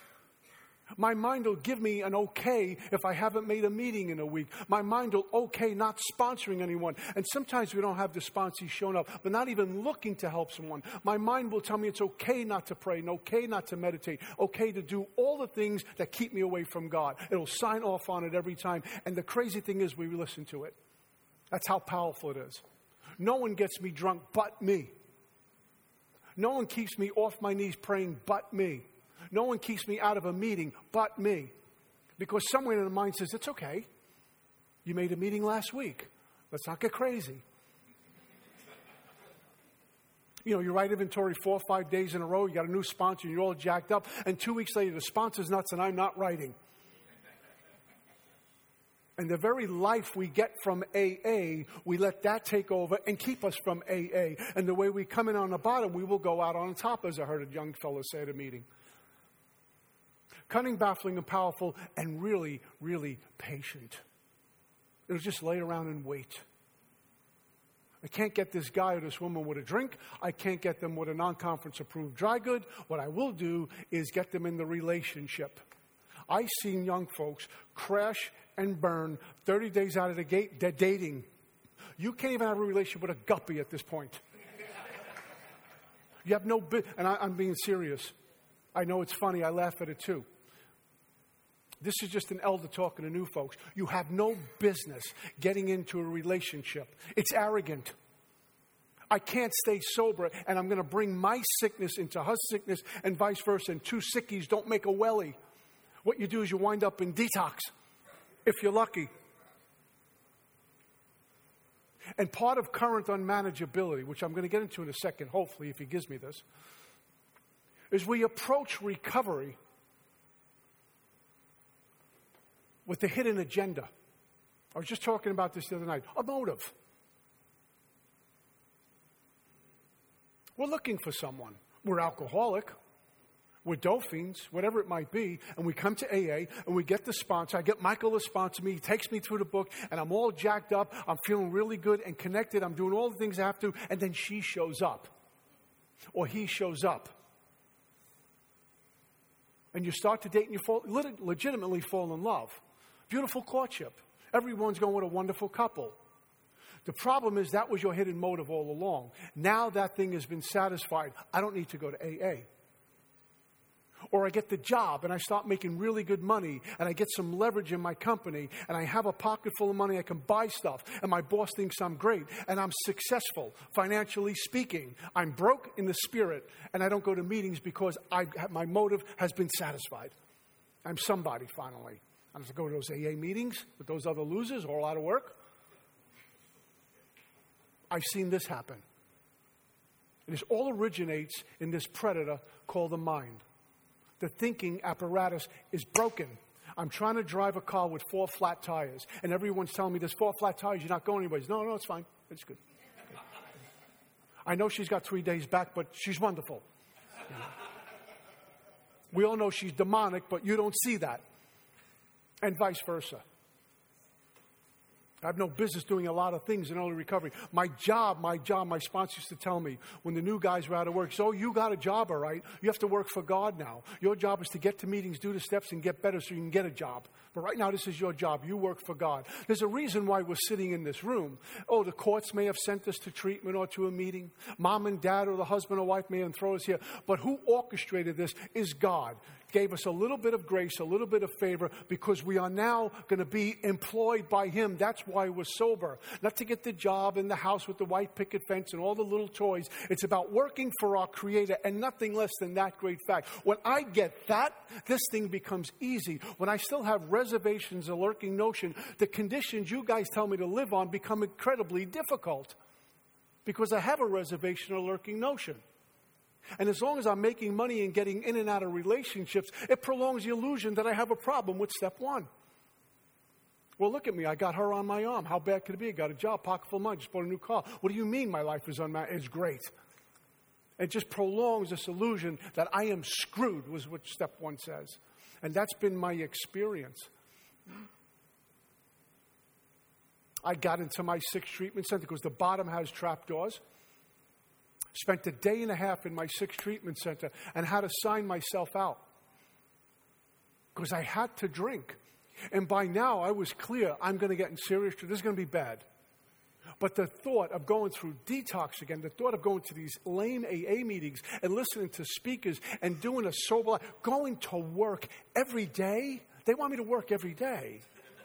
My mind will give me an okay if I haven't made a meeting in a week. My mind will okay not sponsoring anyone. And sometimes we don't have the sponsors shown up, but not even looking to help someone. My mind will tell me it's okay not to pray, and okay not to meditate, okay to do all the things that keep me away from God. It'll sign off on it every time. And the crazy thing is we listen to it. That's how powerful it is. No one gets me drunk but me. No one keeps me off my knees praying but me. No one keeps me out of a meeting but me. Because somewhere in the mind says, it's okay. You made a meeting last week. Let's not get crazy. You know, you write inventory four or five days in a row. You got a new sponsor. You're all jacked up. And two weeks later, the sponsor's nuts and I'm not writing. And the very life we get from A A, we let that take over and keep us from A A. And the way we come in on the bottom, we will go out on top, as I heard a young fellow say at a meeting. Cunning, baffling, and powerful, and really, really patient. It'll just lay around and wait. I can't get this guy or this woman with a drink. I can't get them with a non-conference approved dry good. What I will do is get them in the relationship. I've seen young folks crash and burn. thirty days out of the gate, they're dating. You can't even have a relationship with a guppy at this point. You have no business, and I, I'm being serious. I know it's funny. I laugh at it too. This is just an elder talking to new folks. You have no business getting into a relationship. It's arrogant. I can't stay sober, and I'm going to bring my sickness into her sickness and vice versa, and two sickies don't make a welly. What you do is you wind up in detox, if you're lucky. And part of current unmanageability, which I'm going to get into in a second, hopefully, if he gives me this, is we approach recovery with the hidden agenda. I was just talking about this the other night. A motive. We're looking for someone. We're alcoholic. We're dope fiends, whatever it might be, and we come to A A, and we get the sponsor. I get Michael to sponsor me. He takes me through the book, and I'm all jacked up. I'm feeling really good and connected. I'm doing all the things I have to, and then she shows up. Or he shows up. And you start to date, and you fall, legitimately fall in love. Beautiful courtship. Everyone's going with a wonderful couple. The problem is that was your hidden motive all along. Now that thing has been satisfied. I don't need to go to A A. Or I get the job and I start making really good money and I get some leverage in my company and I have a pocket full of money, I can buy stuff and my boss thinks I'm great and I'm successful, financially speaking. I'm broke in the spirit and I don't go to meetings because I, my motive has been satisfied. I'm somebody finally. I don't have to go to those A A meetings with those other losers all out of work. I've seen this happen. And this all originates in this predator called the mind. The thinking apparatus is broken. I'm trying to drive a car with four flat tires, and everyone's telling me there's four flat tires, you're not going anywhere. No, no, it's fine. It's good. Okay. I know she's got three days back, but she's wonderful. You know. We all know she's demonic, but you don't see that. And vice versa. I have no business doing a lot of things in early recovery. My job, my job, my sponsor used to tell me when the new guys were out of work, so you got a job, all right. You have to work for God now. Your job is to get to meetings, do the steps, and get better so you can get a job. But right now, this is your job. You work for God. There's a reason why we're sitting in this room. Oh, the courts may have sent us to treatment or to a meeting. Mom and dad or the husband or wife may have thrown us here. But who orchestrated this is God. Gave us a little bit of grace, a little bit of favor, because we are now going to be employed by Him. That's why we're sober. Not to get the job in the house with the white picket fence and all the little toys. It's about working for our Creator and nothing less than that great fact. When I get that, this thing becomes easy. When I still have reservations, a lurking notion, the conditions you guys tell me to live on become incredibly difficult. Because I have a reservation, a lurking notion. And as long as I'm making money and getting in and out of relationships, it prolongs the illusion that I have a problem with step one. Well, look at me. I got her on my arm. How bad could it be? I got a job, pocket full of money, just bought a new car. What do you mean my life is unmatched? It's great. It just prolongs this illusion that I am screwed, was what step one says. And that's been my experience. I got into my sixth treatment center because the bottom has trapdoors. Spent a day and a half in my sixth treatment center and had to sign myself out because I had to drink. And by now I was clear, I'm going to get in serious trouble. This is going to be bad. But the thought of going through detox again, the thought of going to these lame A A meetings and listening to speakers and doing a sober life, going to work every day. They want me to work every day.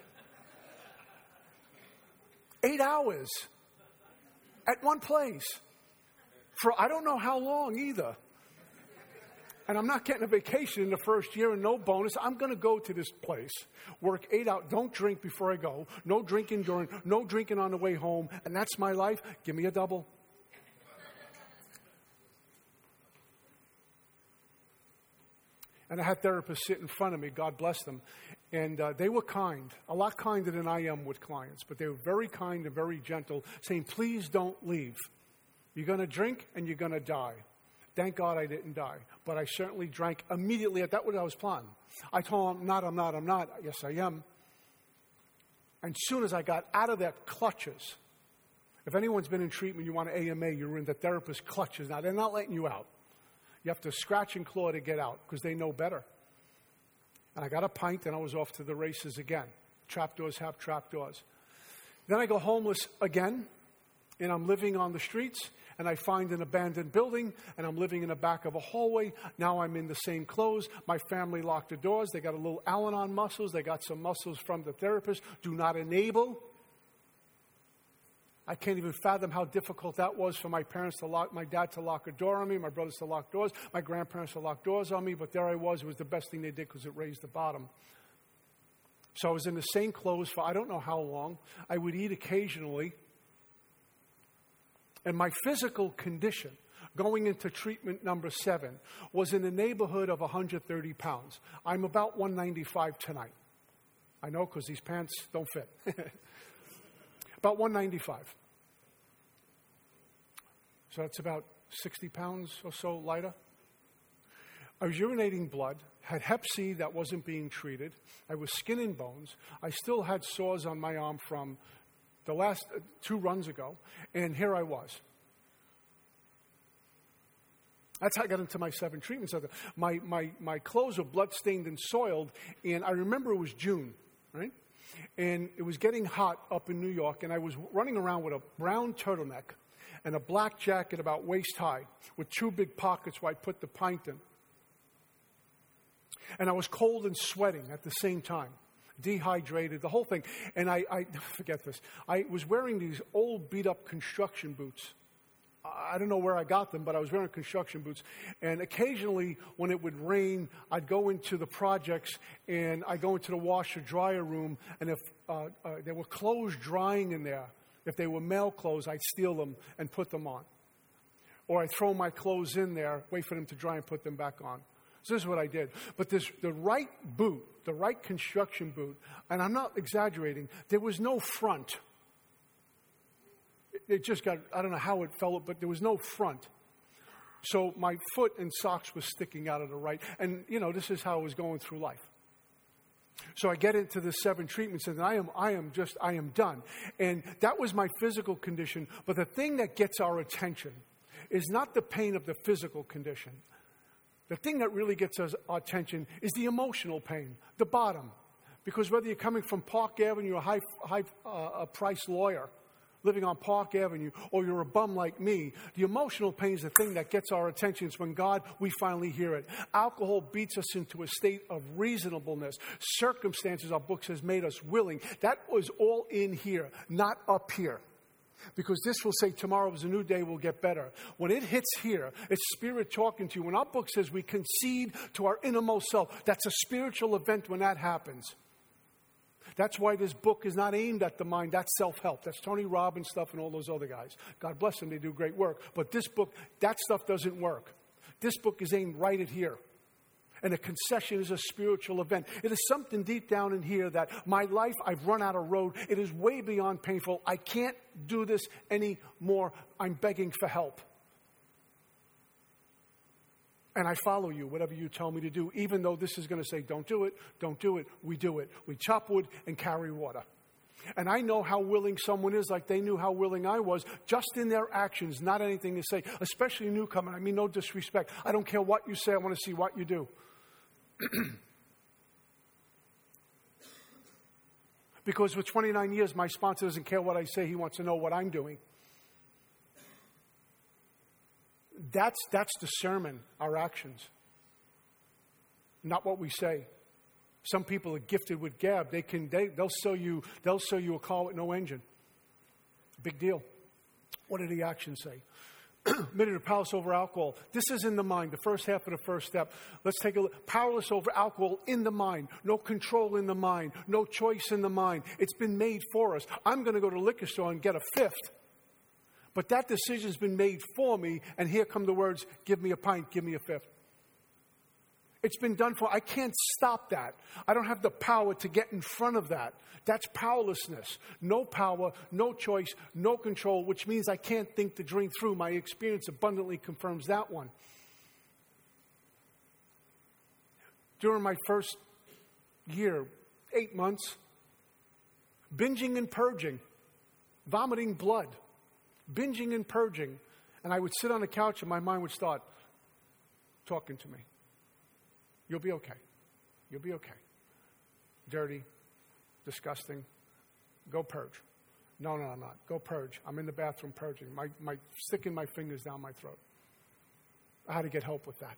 Eight hours at one place. For I don't know how long either. And I'm not getting a vacation in the first year and no bonus. I'm going to go to this place, work eight hours. Don't drink before I go. No drinking during, no drinking on the way home. And that's my life. Give me a double. And I had therapists sit in front of me, God bless them. And uh, they were kind, a lot kinder than I am with clients. But they were very kind and very gentle, saying, please don't leave. You're going to drink and you're going to die. Thank God I didn't die. But I certainly drank immediately. That's what I was planning. I told him, not, I'm not, I'm not. Yes, I am. And as soon as I got out of their clutches, if anyone's been in treatment, you want an A M A, you're in the therapist's clutches. Now, they're not letting you out. You have to scratch and claw to get out because they know better. And I got a pint and I was off to the races again. Trapdoors have trapdoors. Then I go homeless again, and I'm living on the streets, and I find an abandoned building, and I'm living in the back of a hallway. Now I'm in the same clothes. My family locked the doors. They got a little Al-Anon muscles. They got some muscles from the therapist. Do not enable. I can't even fathom how difficult that was for my parents to lock, my dad to lock a door on me, my brothers to lock doors, my grandparents to lock doors on me. But there I was. It was the best thing they did because it raised the bottom. So I was in the same clothes for I don't know how long. I would eat occasionally. And my physical condition going into treatment number seven was in the neighborhood of one hundred thirty pounds. I'm about one ninety-five tonight. I know because these pants don't fit. About one ninety-five. So that's about sixty pounds or so lighter. I was urinating blood, had hep C that wasn't being treated. I was skin and bones. I still had sores on my arm from the last uh, two runs ago, and here I was. That's how I got into my seven treatments. My, my, my clothes were blood-stained and soiled, and I remember it was June, right? And it was getting hot up in New York, and I was running around with a brown turtleneck and a black jacket about waist high with two big pockets where I put the pint in. And I was cold and sweating at the same time, dehydrated, the whole thing. And I, I forget this, I was wearing these old beat-up construction boots. I don't know where I got them, but I was wearing construction boots. And occasionally, when it would rain, I'd go into the projects, and I'd go into the washer-dryer room, and if uh, uh, there were clothes drying in there, if they were male clothes, I'd steal them and put them on. Or I'd throw my clothes in there, wait for them to dry, and put them back on. So this is what I did. But this, the right boot, the right construction boot, and I'm not exaggerating, there was no front. It just got, I don't know how it fell, but there was no front. So my foot and socks was sticking out of the right. And, you know, this is how I was going through life. So I get into the seven treatments, and I am, I am just, I am done. And that was my physical condition. But the thing that gets our attention is not the pain of the physical condition. The thing that really gets us our attention is the emotional pain, the bottom. Because whether you're coming from Park Avenue, a high, high uh, price lawyer, living on Park Avenue, or you're a bum like me, the emotional pain is the thing that gets our attention. It's when God, we finally hear it. Alcohol beats us into a state of reasonableness. Circumstances, our book says, made us willing. That was all in here, not up here. Because this will say tomorrow is a new day, will get better. When it hits here, it's Spirit talking to you. When our book says we concede to our innermost self, that's a spiritual event when that happens. That's why this book is not aimed at the mind. That's self-help. That's Tony Robbins stuff and all those other guys. God bless them. They do great work. But this book, that stuff doesn't work. This book is aimed right at here. And a concession is a spiritual event. It is something deep down in here that my life, I've run out of road. It is way beyond painful. I can't do this anymore. I'm begging for help. And I follow you, whatever you tell me to do, even though this is going to say, don't do it, don't do it, we do it. We chop wood and carry water. And I know how willing someone is, like they knew how willing I was, just in their actions, not anything to say, especially a newcomer. I mean, no disrespect. I don't care what you say. I want to see what you do. Because for twenty-nine years, my sponsor doesn't care what I say. He wants to know what I'm doing. That's, that's the sermon, our actions, not what we say. Some people are gifted with gab. They can, they, they'll sell you, they'll sell you a car with no engine. Big deal. What did the actions say? Minute of powerless over alcohol. This is in the mind, the first half of the first step. Let's take a look. Powerless over alcohol in the mind. No control in the mind. No choice in the mind. It's been made for us. I'm going to go to the liquor store and get a fifth. But that decision's been made for me, and here come the words, give me a pint, give me a fifth. It's been done for, I can't stop that. I don't have the power to get in front of that. That's powerlessness. No power, no choice, no control, which means I can't think the drink through. My experience abundantly confirms that one. During my first year, eight months, binging and purging, vomiting blood, binging and purging, and I would sit on the couch and my mind would start talking to me. You'll be okay. You'll be okay. Dirty, disgusting. Go purge. No, no, I'm not. Go purge. I'm in the bathroom purging. My, my sticking my fingers down my throat. I had to get help with that.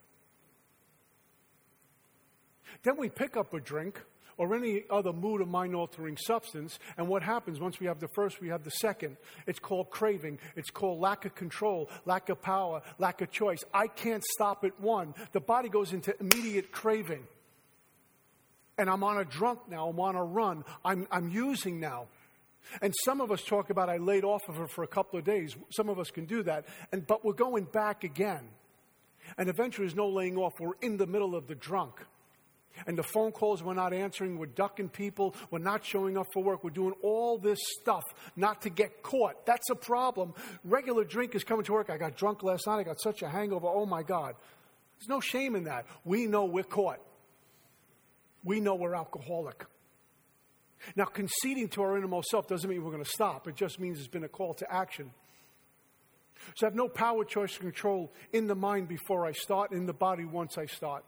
Then we pick up a drink or any other mood or mind-altering substance, and what happens once we have the first, we have the second. It's called craving. It's called lack of control, lack of power, lack of choice. I can't stop at one. The body goes into immediate craving. And I'm on a drunk now. I'm on a run. I'm, I'm using now. And some of us talk about I laid off of it for a couple of days. Some of us can do that. And but we're going back again. And eventually there's no laying off. We're in the middle of the drunk. And the phone calls we're not answering, we're ducking people, we're not showing up for work, we're doing all this stuff not to get caught. That's a problem. Regular drinkers coming to work, I got drunk last night, I got such a hangover, oh my God. There's no shame in that. We know we're caught. We know we're alcoholic. Now, conceding to our innermost self doesn't mean we're going to stop. It just means it's been a call to action. So I have no power, choice, or control in the mind before I start, in the body once I start.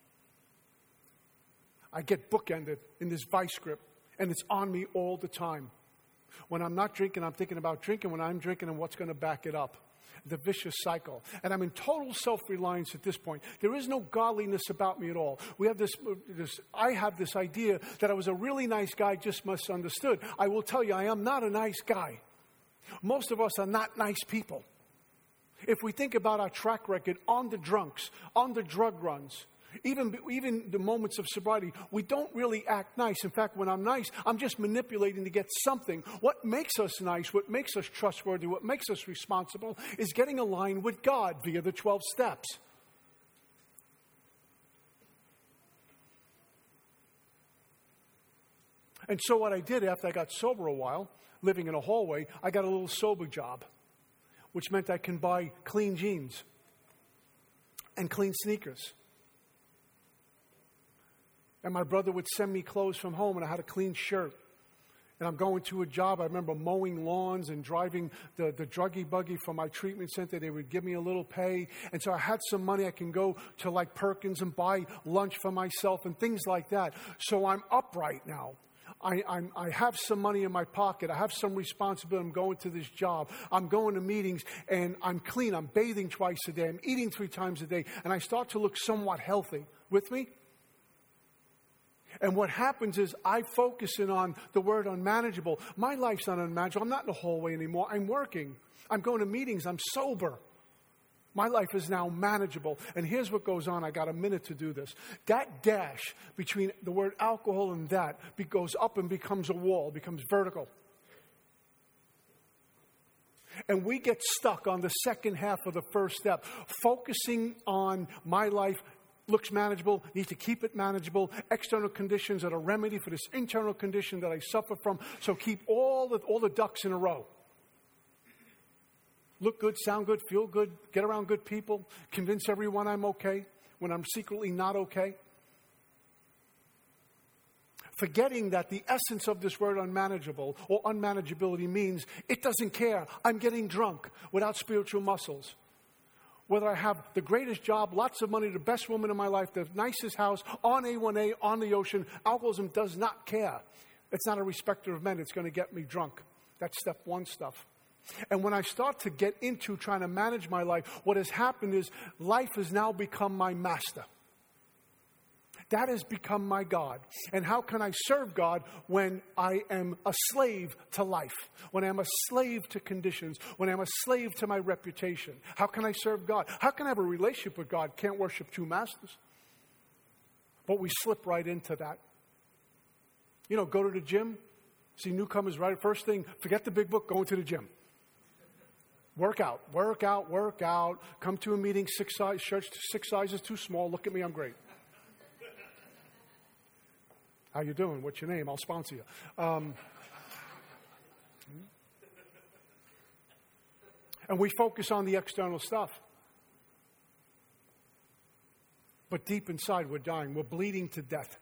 I get bookended in this vice grip, and it's on me all the time. When I'm not drinking, I'm thinking about drinking. When I'm drinking, and what's going to back it up. The vicious cycle. And I'm in total self-reliance at this point. There is no godliness about me at all. We have this, this, I have this idea that I was a really nice guy, just misunderstood. I will tell you, I am not a nice guy. Most of us are not nice people. If we think about our track record on the drunks, on the drug runs, Even, even the moments of sobriety, we don't really act nice. In fact, when I'm nice, I'm just manipulating to get something. What makes us nice, what makes us trustworthy, what makes us responsible is getting aligned with God via the twelve steps. And so what I did after I got sober a while, living in a hallway, I got a little sober job, which meant I can buy clean jeans and clean sneakers. And my brother would send me clothes from home, and I had a clean shirt. And I'm going to a job. I remember mowing lawns and driving the, the druggy buggy from my treatment center. They would give me a little pay. And so I had some money. I can go to like Perkins and buy lunch for myself and things like that. So I'm upright now. I, I'm, I have some money in my pocket. I have some responsibility. I'm going to this job. I'm going to meetings, and I'm clean. I'm bathing twice a day. I'm eating three times a day. And I start to look somewhat healthy. With me? And what happens is I focus in on the word unmanageable. My life's not unmanageable. I'm not in the hallway anymore. I'm working. I'm going to meetings. I'm sober. My life is now manageable. And here's what goes on. I got a minute to do this. That dash between the word alcohol and that goes up and becomes a wall, becomes vertical. And we get stuck on the second half of the first step, focusing on my life looks manageable, need to keep it manageable. External conditions are a remedy for this internal condition that I suffer from. So keep all the, all the ducks in a row. Look good, sound good, feel good, get around good people, convince everyone I'm okay when I'm secretly not okay. Forgetting that the essence of this word unmanageable or unmanageability means it doesn't care. I'm getting drunk without spiritual muscles. Whether I have the greatest job, lots of money, the best woman in my life, the nicest house, on A one A, on the ocean, alcoholism does not care. It's not a respecter of men. It's going to get me drunk. That's step one stuff. And when I start to get into trying to manage my life, what has happened is life has now become my master. That has become my God. And how can I serve God when I am a slave to life? When I'm a slave to conditions? When I'm a slave to my reputation? How can I serve God? How can I have a relationship with God? Can't worship two masters. But we slip right into that. You know, go to the gym. See newcomers right first thing, forget the big book, go into the gym. Work out, work out, work out. Come to a meeting, six size shirts, six sizes too small. Look at me, I'm great. How you doing? What's your name? I'll sponsor you. Um, and we focus on the external stuff. But deep inside, we're dying. We're bleeding to death.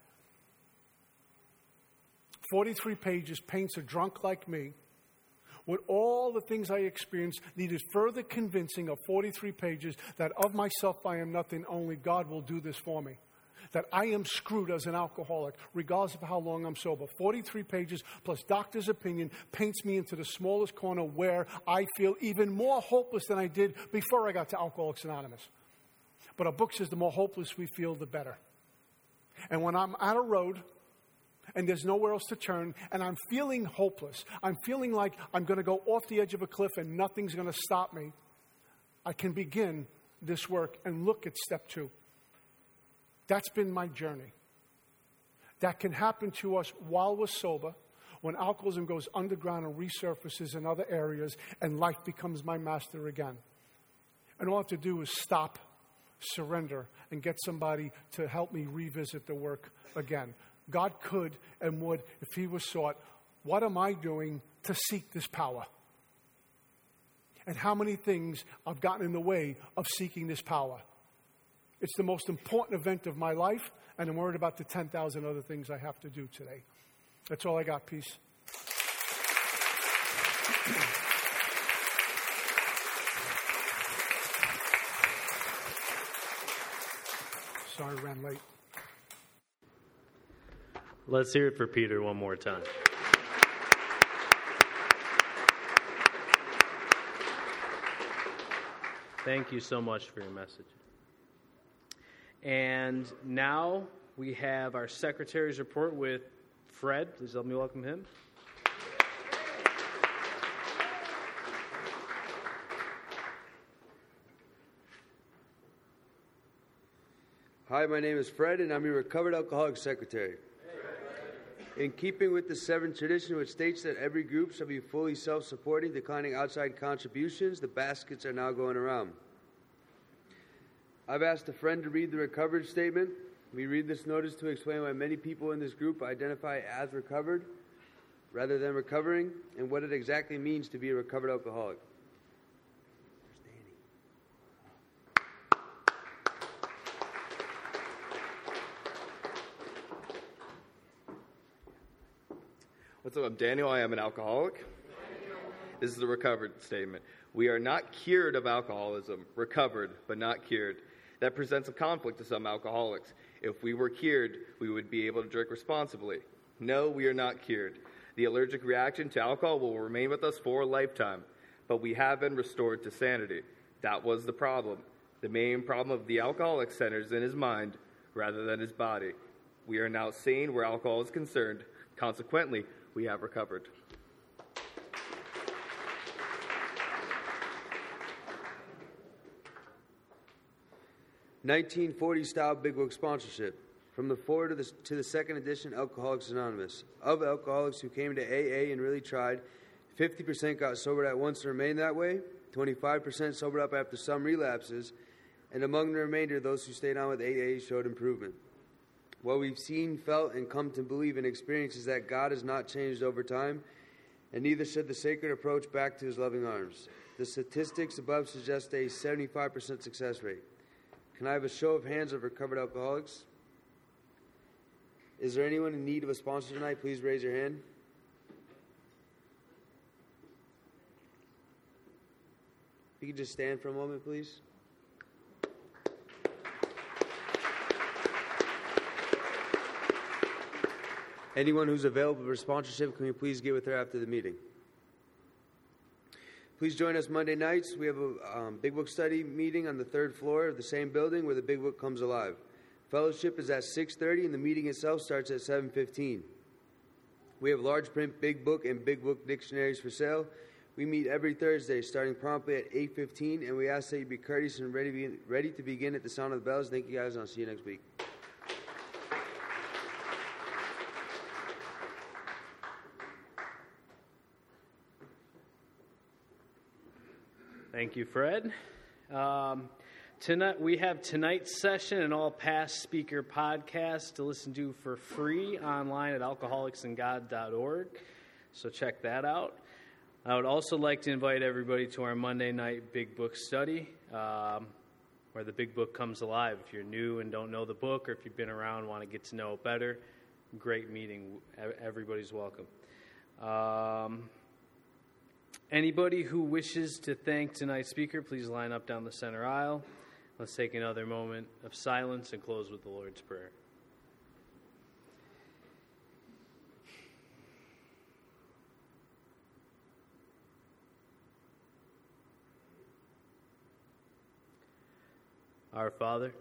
forty-three pages paints a drunk like me with all the things I experienced, needed further convincing of forty-three pages that of myself I am nothing, only God will do this for me. that I am screwed as an alcoholic, regardless of how long I'm sober. forty-three pages plus doctor's opinion paints me into the smallest corner where I feel even more hopeless than I did before I got to Alcoholics Anonymous. But our book says the more hopeless we feel, the better. And when I'm at a road and there's nowhere else to turn, and I'm feeling hopeless, I'm feeling like I'm going to go off the edge of a cliff and nothing's going to stop me, I can begin this work and look at step two. That's been my journey. That can happen to us while we're sober, when alcoholism goes underground and resurfaces in other areas, and life becomes my master again. And all I have to do is stop, surrender, and get somebody to help me revisit the work again. God could and would, if he was sought. What am I doing to seek this power? And how many things I've gotten in the way of seeking this power? It's the most important event of my life, and I'm worried about the ten thousand other things I have to do today. That's all I got. Peace. Sorry, I ran late. Let's hear it for Peter one more time. Thank you so much for your message. And now we have our secretary's report with Fred. Please help me welcome him. Hi, my name is Fred, and I'm your recovered alcoholic secretary. In keeping with the seventh tradition, which states that every group shall be fully self-supporting, declining outside contributions, the baskets are now going around. I've asked a friend to read the recovered statement. We read this notice to explain why many people in this group identify as recovered rather than recovering, and what it exactly means to be a recovered alcoholic. What's up? I'm Daniel. I am an alcoholic. This is the recovered statement. We are not cured of alcoholism, recovered, but not cured. That presents a conflict to some alcoholics. If we were cured, we would be able to drink responsibly. No, we are not cured. The allergic reaction to alcohol will remain with us for a lifetime, but we have been restored to sanity. That was the problem. The main problem of the alcoholic centers in his mind rather than his body. We are now sane where alcohol is concerned. Consequently, we have recovered. nineteen forty style Big Book sponsorship. From the forward to the, to the second edition Alcoholics Anonymous. Of alcoholics who came to A A and really tried, fifty percent got sobered at once and remained that way, twenty-five percent sobered up after some relapses, and among the remainder, those who stayed on with A A showed improvement. What we've seen, felt, and come to believe and experience is that God has not changed over time, and neither should the sacred approach back to his loving arms. The statistics above suggest a seventy-five percent success rate. Can I have a show of hands of recovered alcoholics? Is there anyone in need of a sponsor tonight? Please raise your hand. If you could just stand for a moment, please. Anyone who's available for sponsorship, can you please get with her after the meeting? Please join us Monday nights. We have a um, Big Book study meeting on the third floor of the same building where the Big Book comes alive. Fellowship is at six thirty, and the meeting itself starts at seven fifteen. We have large print Big Book and Big Book dictionaries for sale. We meet every Thursday starting promptly at eight fifteen, and we ask that you be courteous and ready, be, ready to begin at the sound of the bells. Thank you guys, and I'll see you next week. Thank you, Fred. Um, tonight we have tonight's session and all past speaker podcasts to listen to for free online at alcoholics and god dot org. So check that out. I would also like to invite everybody to our Monday night Big Book study, um, where the Big Book comes alive. If you're new and don't know the book, or if you've been around and want to get to know it better, great meeting. Everybody's welcome. Um, Anybody who wishes to thank tonight's speaker, please line up down the center aisle. Let's take another moment of silence and close with the Lord's Prayer. Our Father,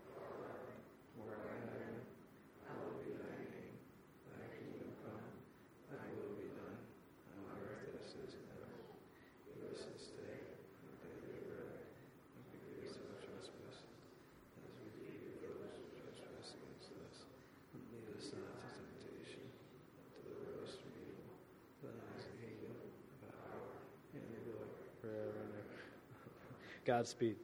Godspeed.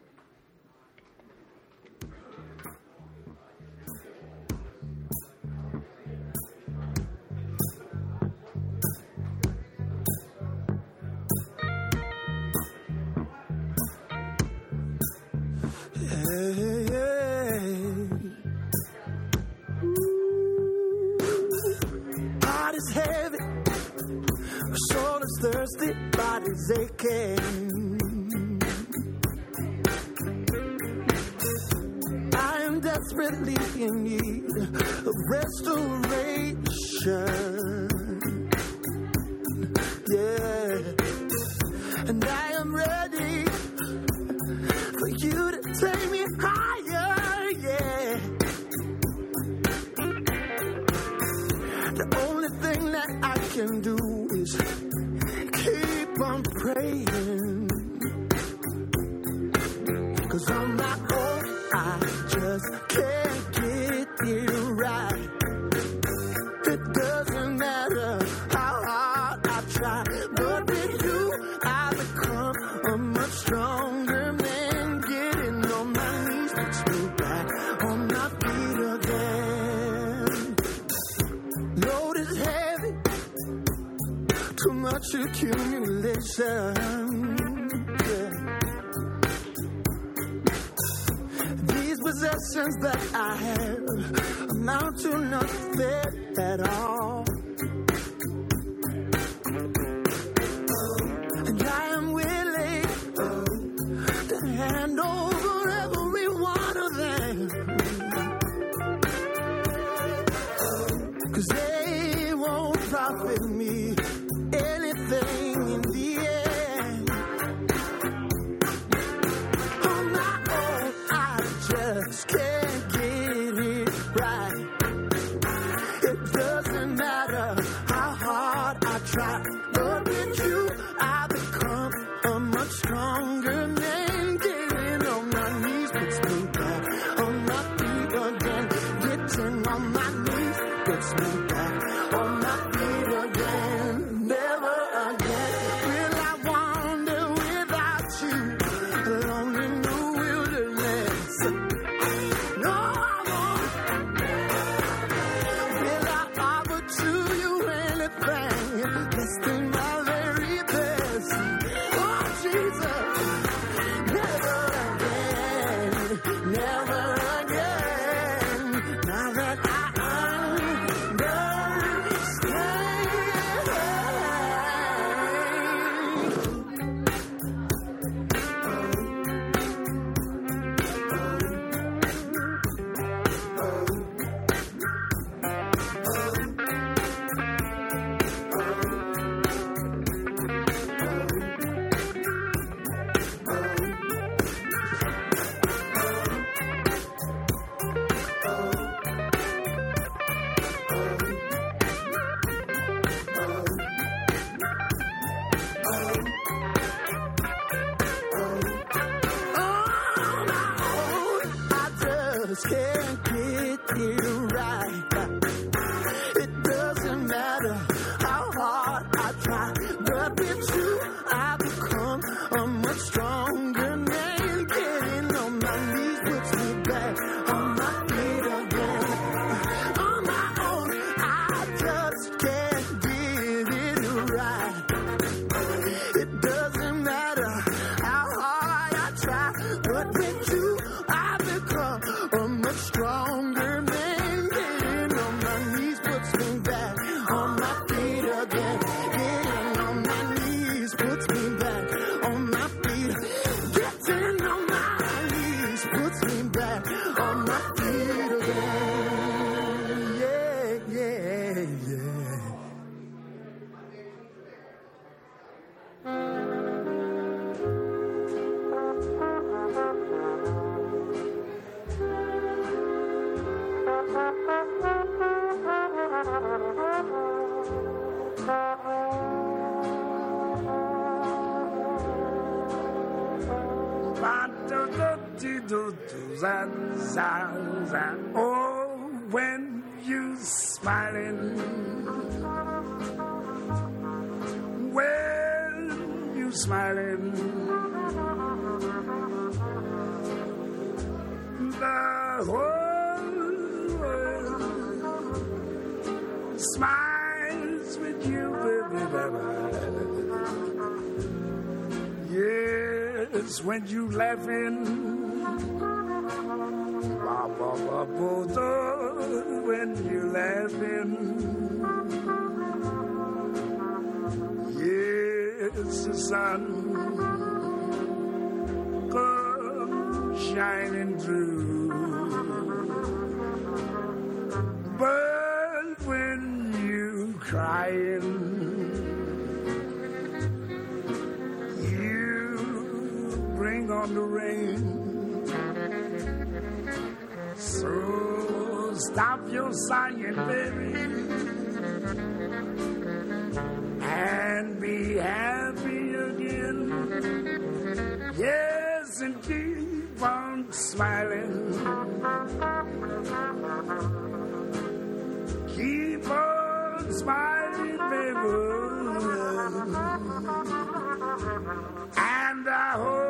Body's heavy, soul is thirsty, body's aching. I am desperately in need of restoration. Yeah, and I am ready for you to take me higher. Yeah. The only thing that I can do is keep on praying. 'Cause on my own, I just can't get it right. It doesn't matter how hard I try, but with you, I become a much stronger man. Getting on my knees puts me back on my feet again. Load is heavy, too much accumulation. Yeah. These possessions that I have amount to nothing at all. And I am willing to hand over every one of them. 'Cause they won't profit me anything in the end. On my own, I just can't get it right. It doesn't matter how hard I try, but with you, I become a much stronger man. Getting on my knees puts me back on my feet again. Getting on my knees puts me back on my feet again. Never again will I wander without you alone in the wilderness. No, I won't. Will I offer to you anything less than my very best? Oh, Jesus, never again, never again. Now that I can't get it right. It doesn't matter how hard I try, but with you I become a much stronger man. Getting on my knees puts me back on my feet again. On my own, I just can't get it right. It doesn't matter how hard I try, but with you I become a much stronger man. Getting on my knees puts me back on my feet. on my feet again. Yeah, yeah, yeah. Oh, when you smiling, when you smiling, the whole world smiles with you, baby. Yes, when you laughing. When you're laughing, yes, the sun comes shining through. But when you crying, you bring on the rain. So stop your sighing, baby, and be happy again. Yes, and keep on smiling. Keep on smiling, baby, and I hope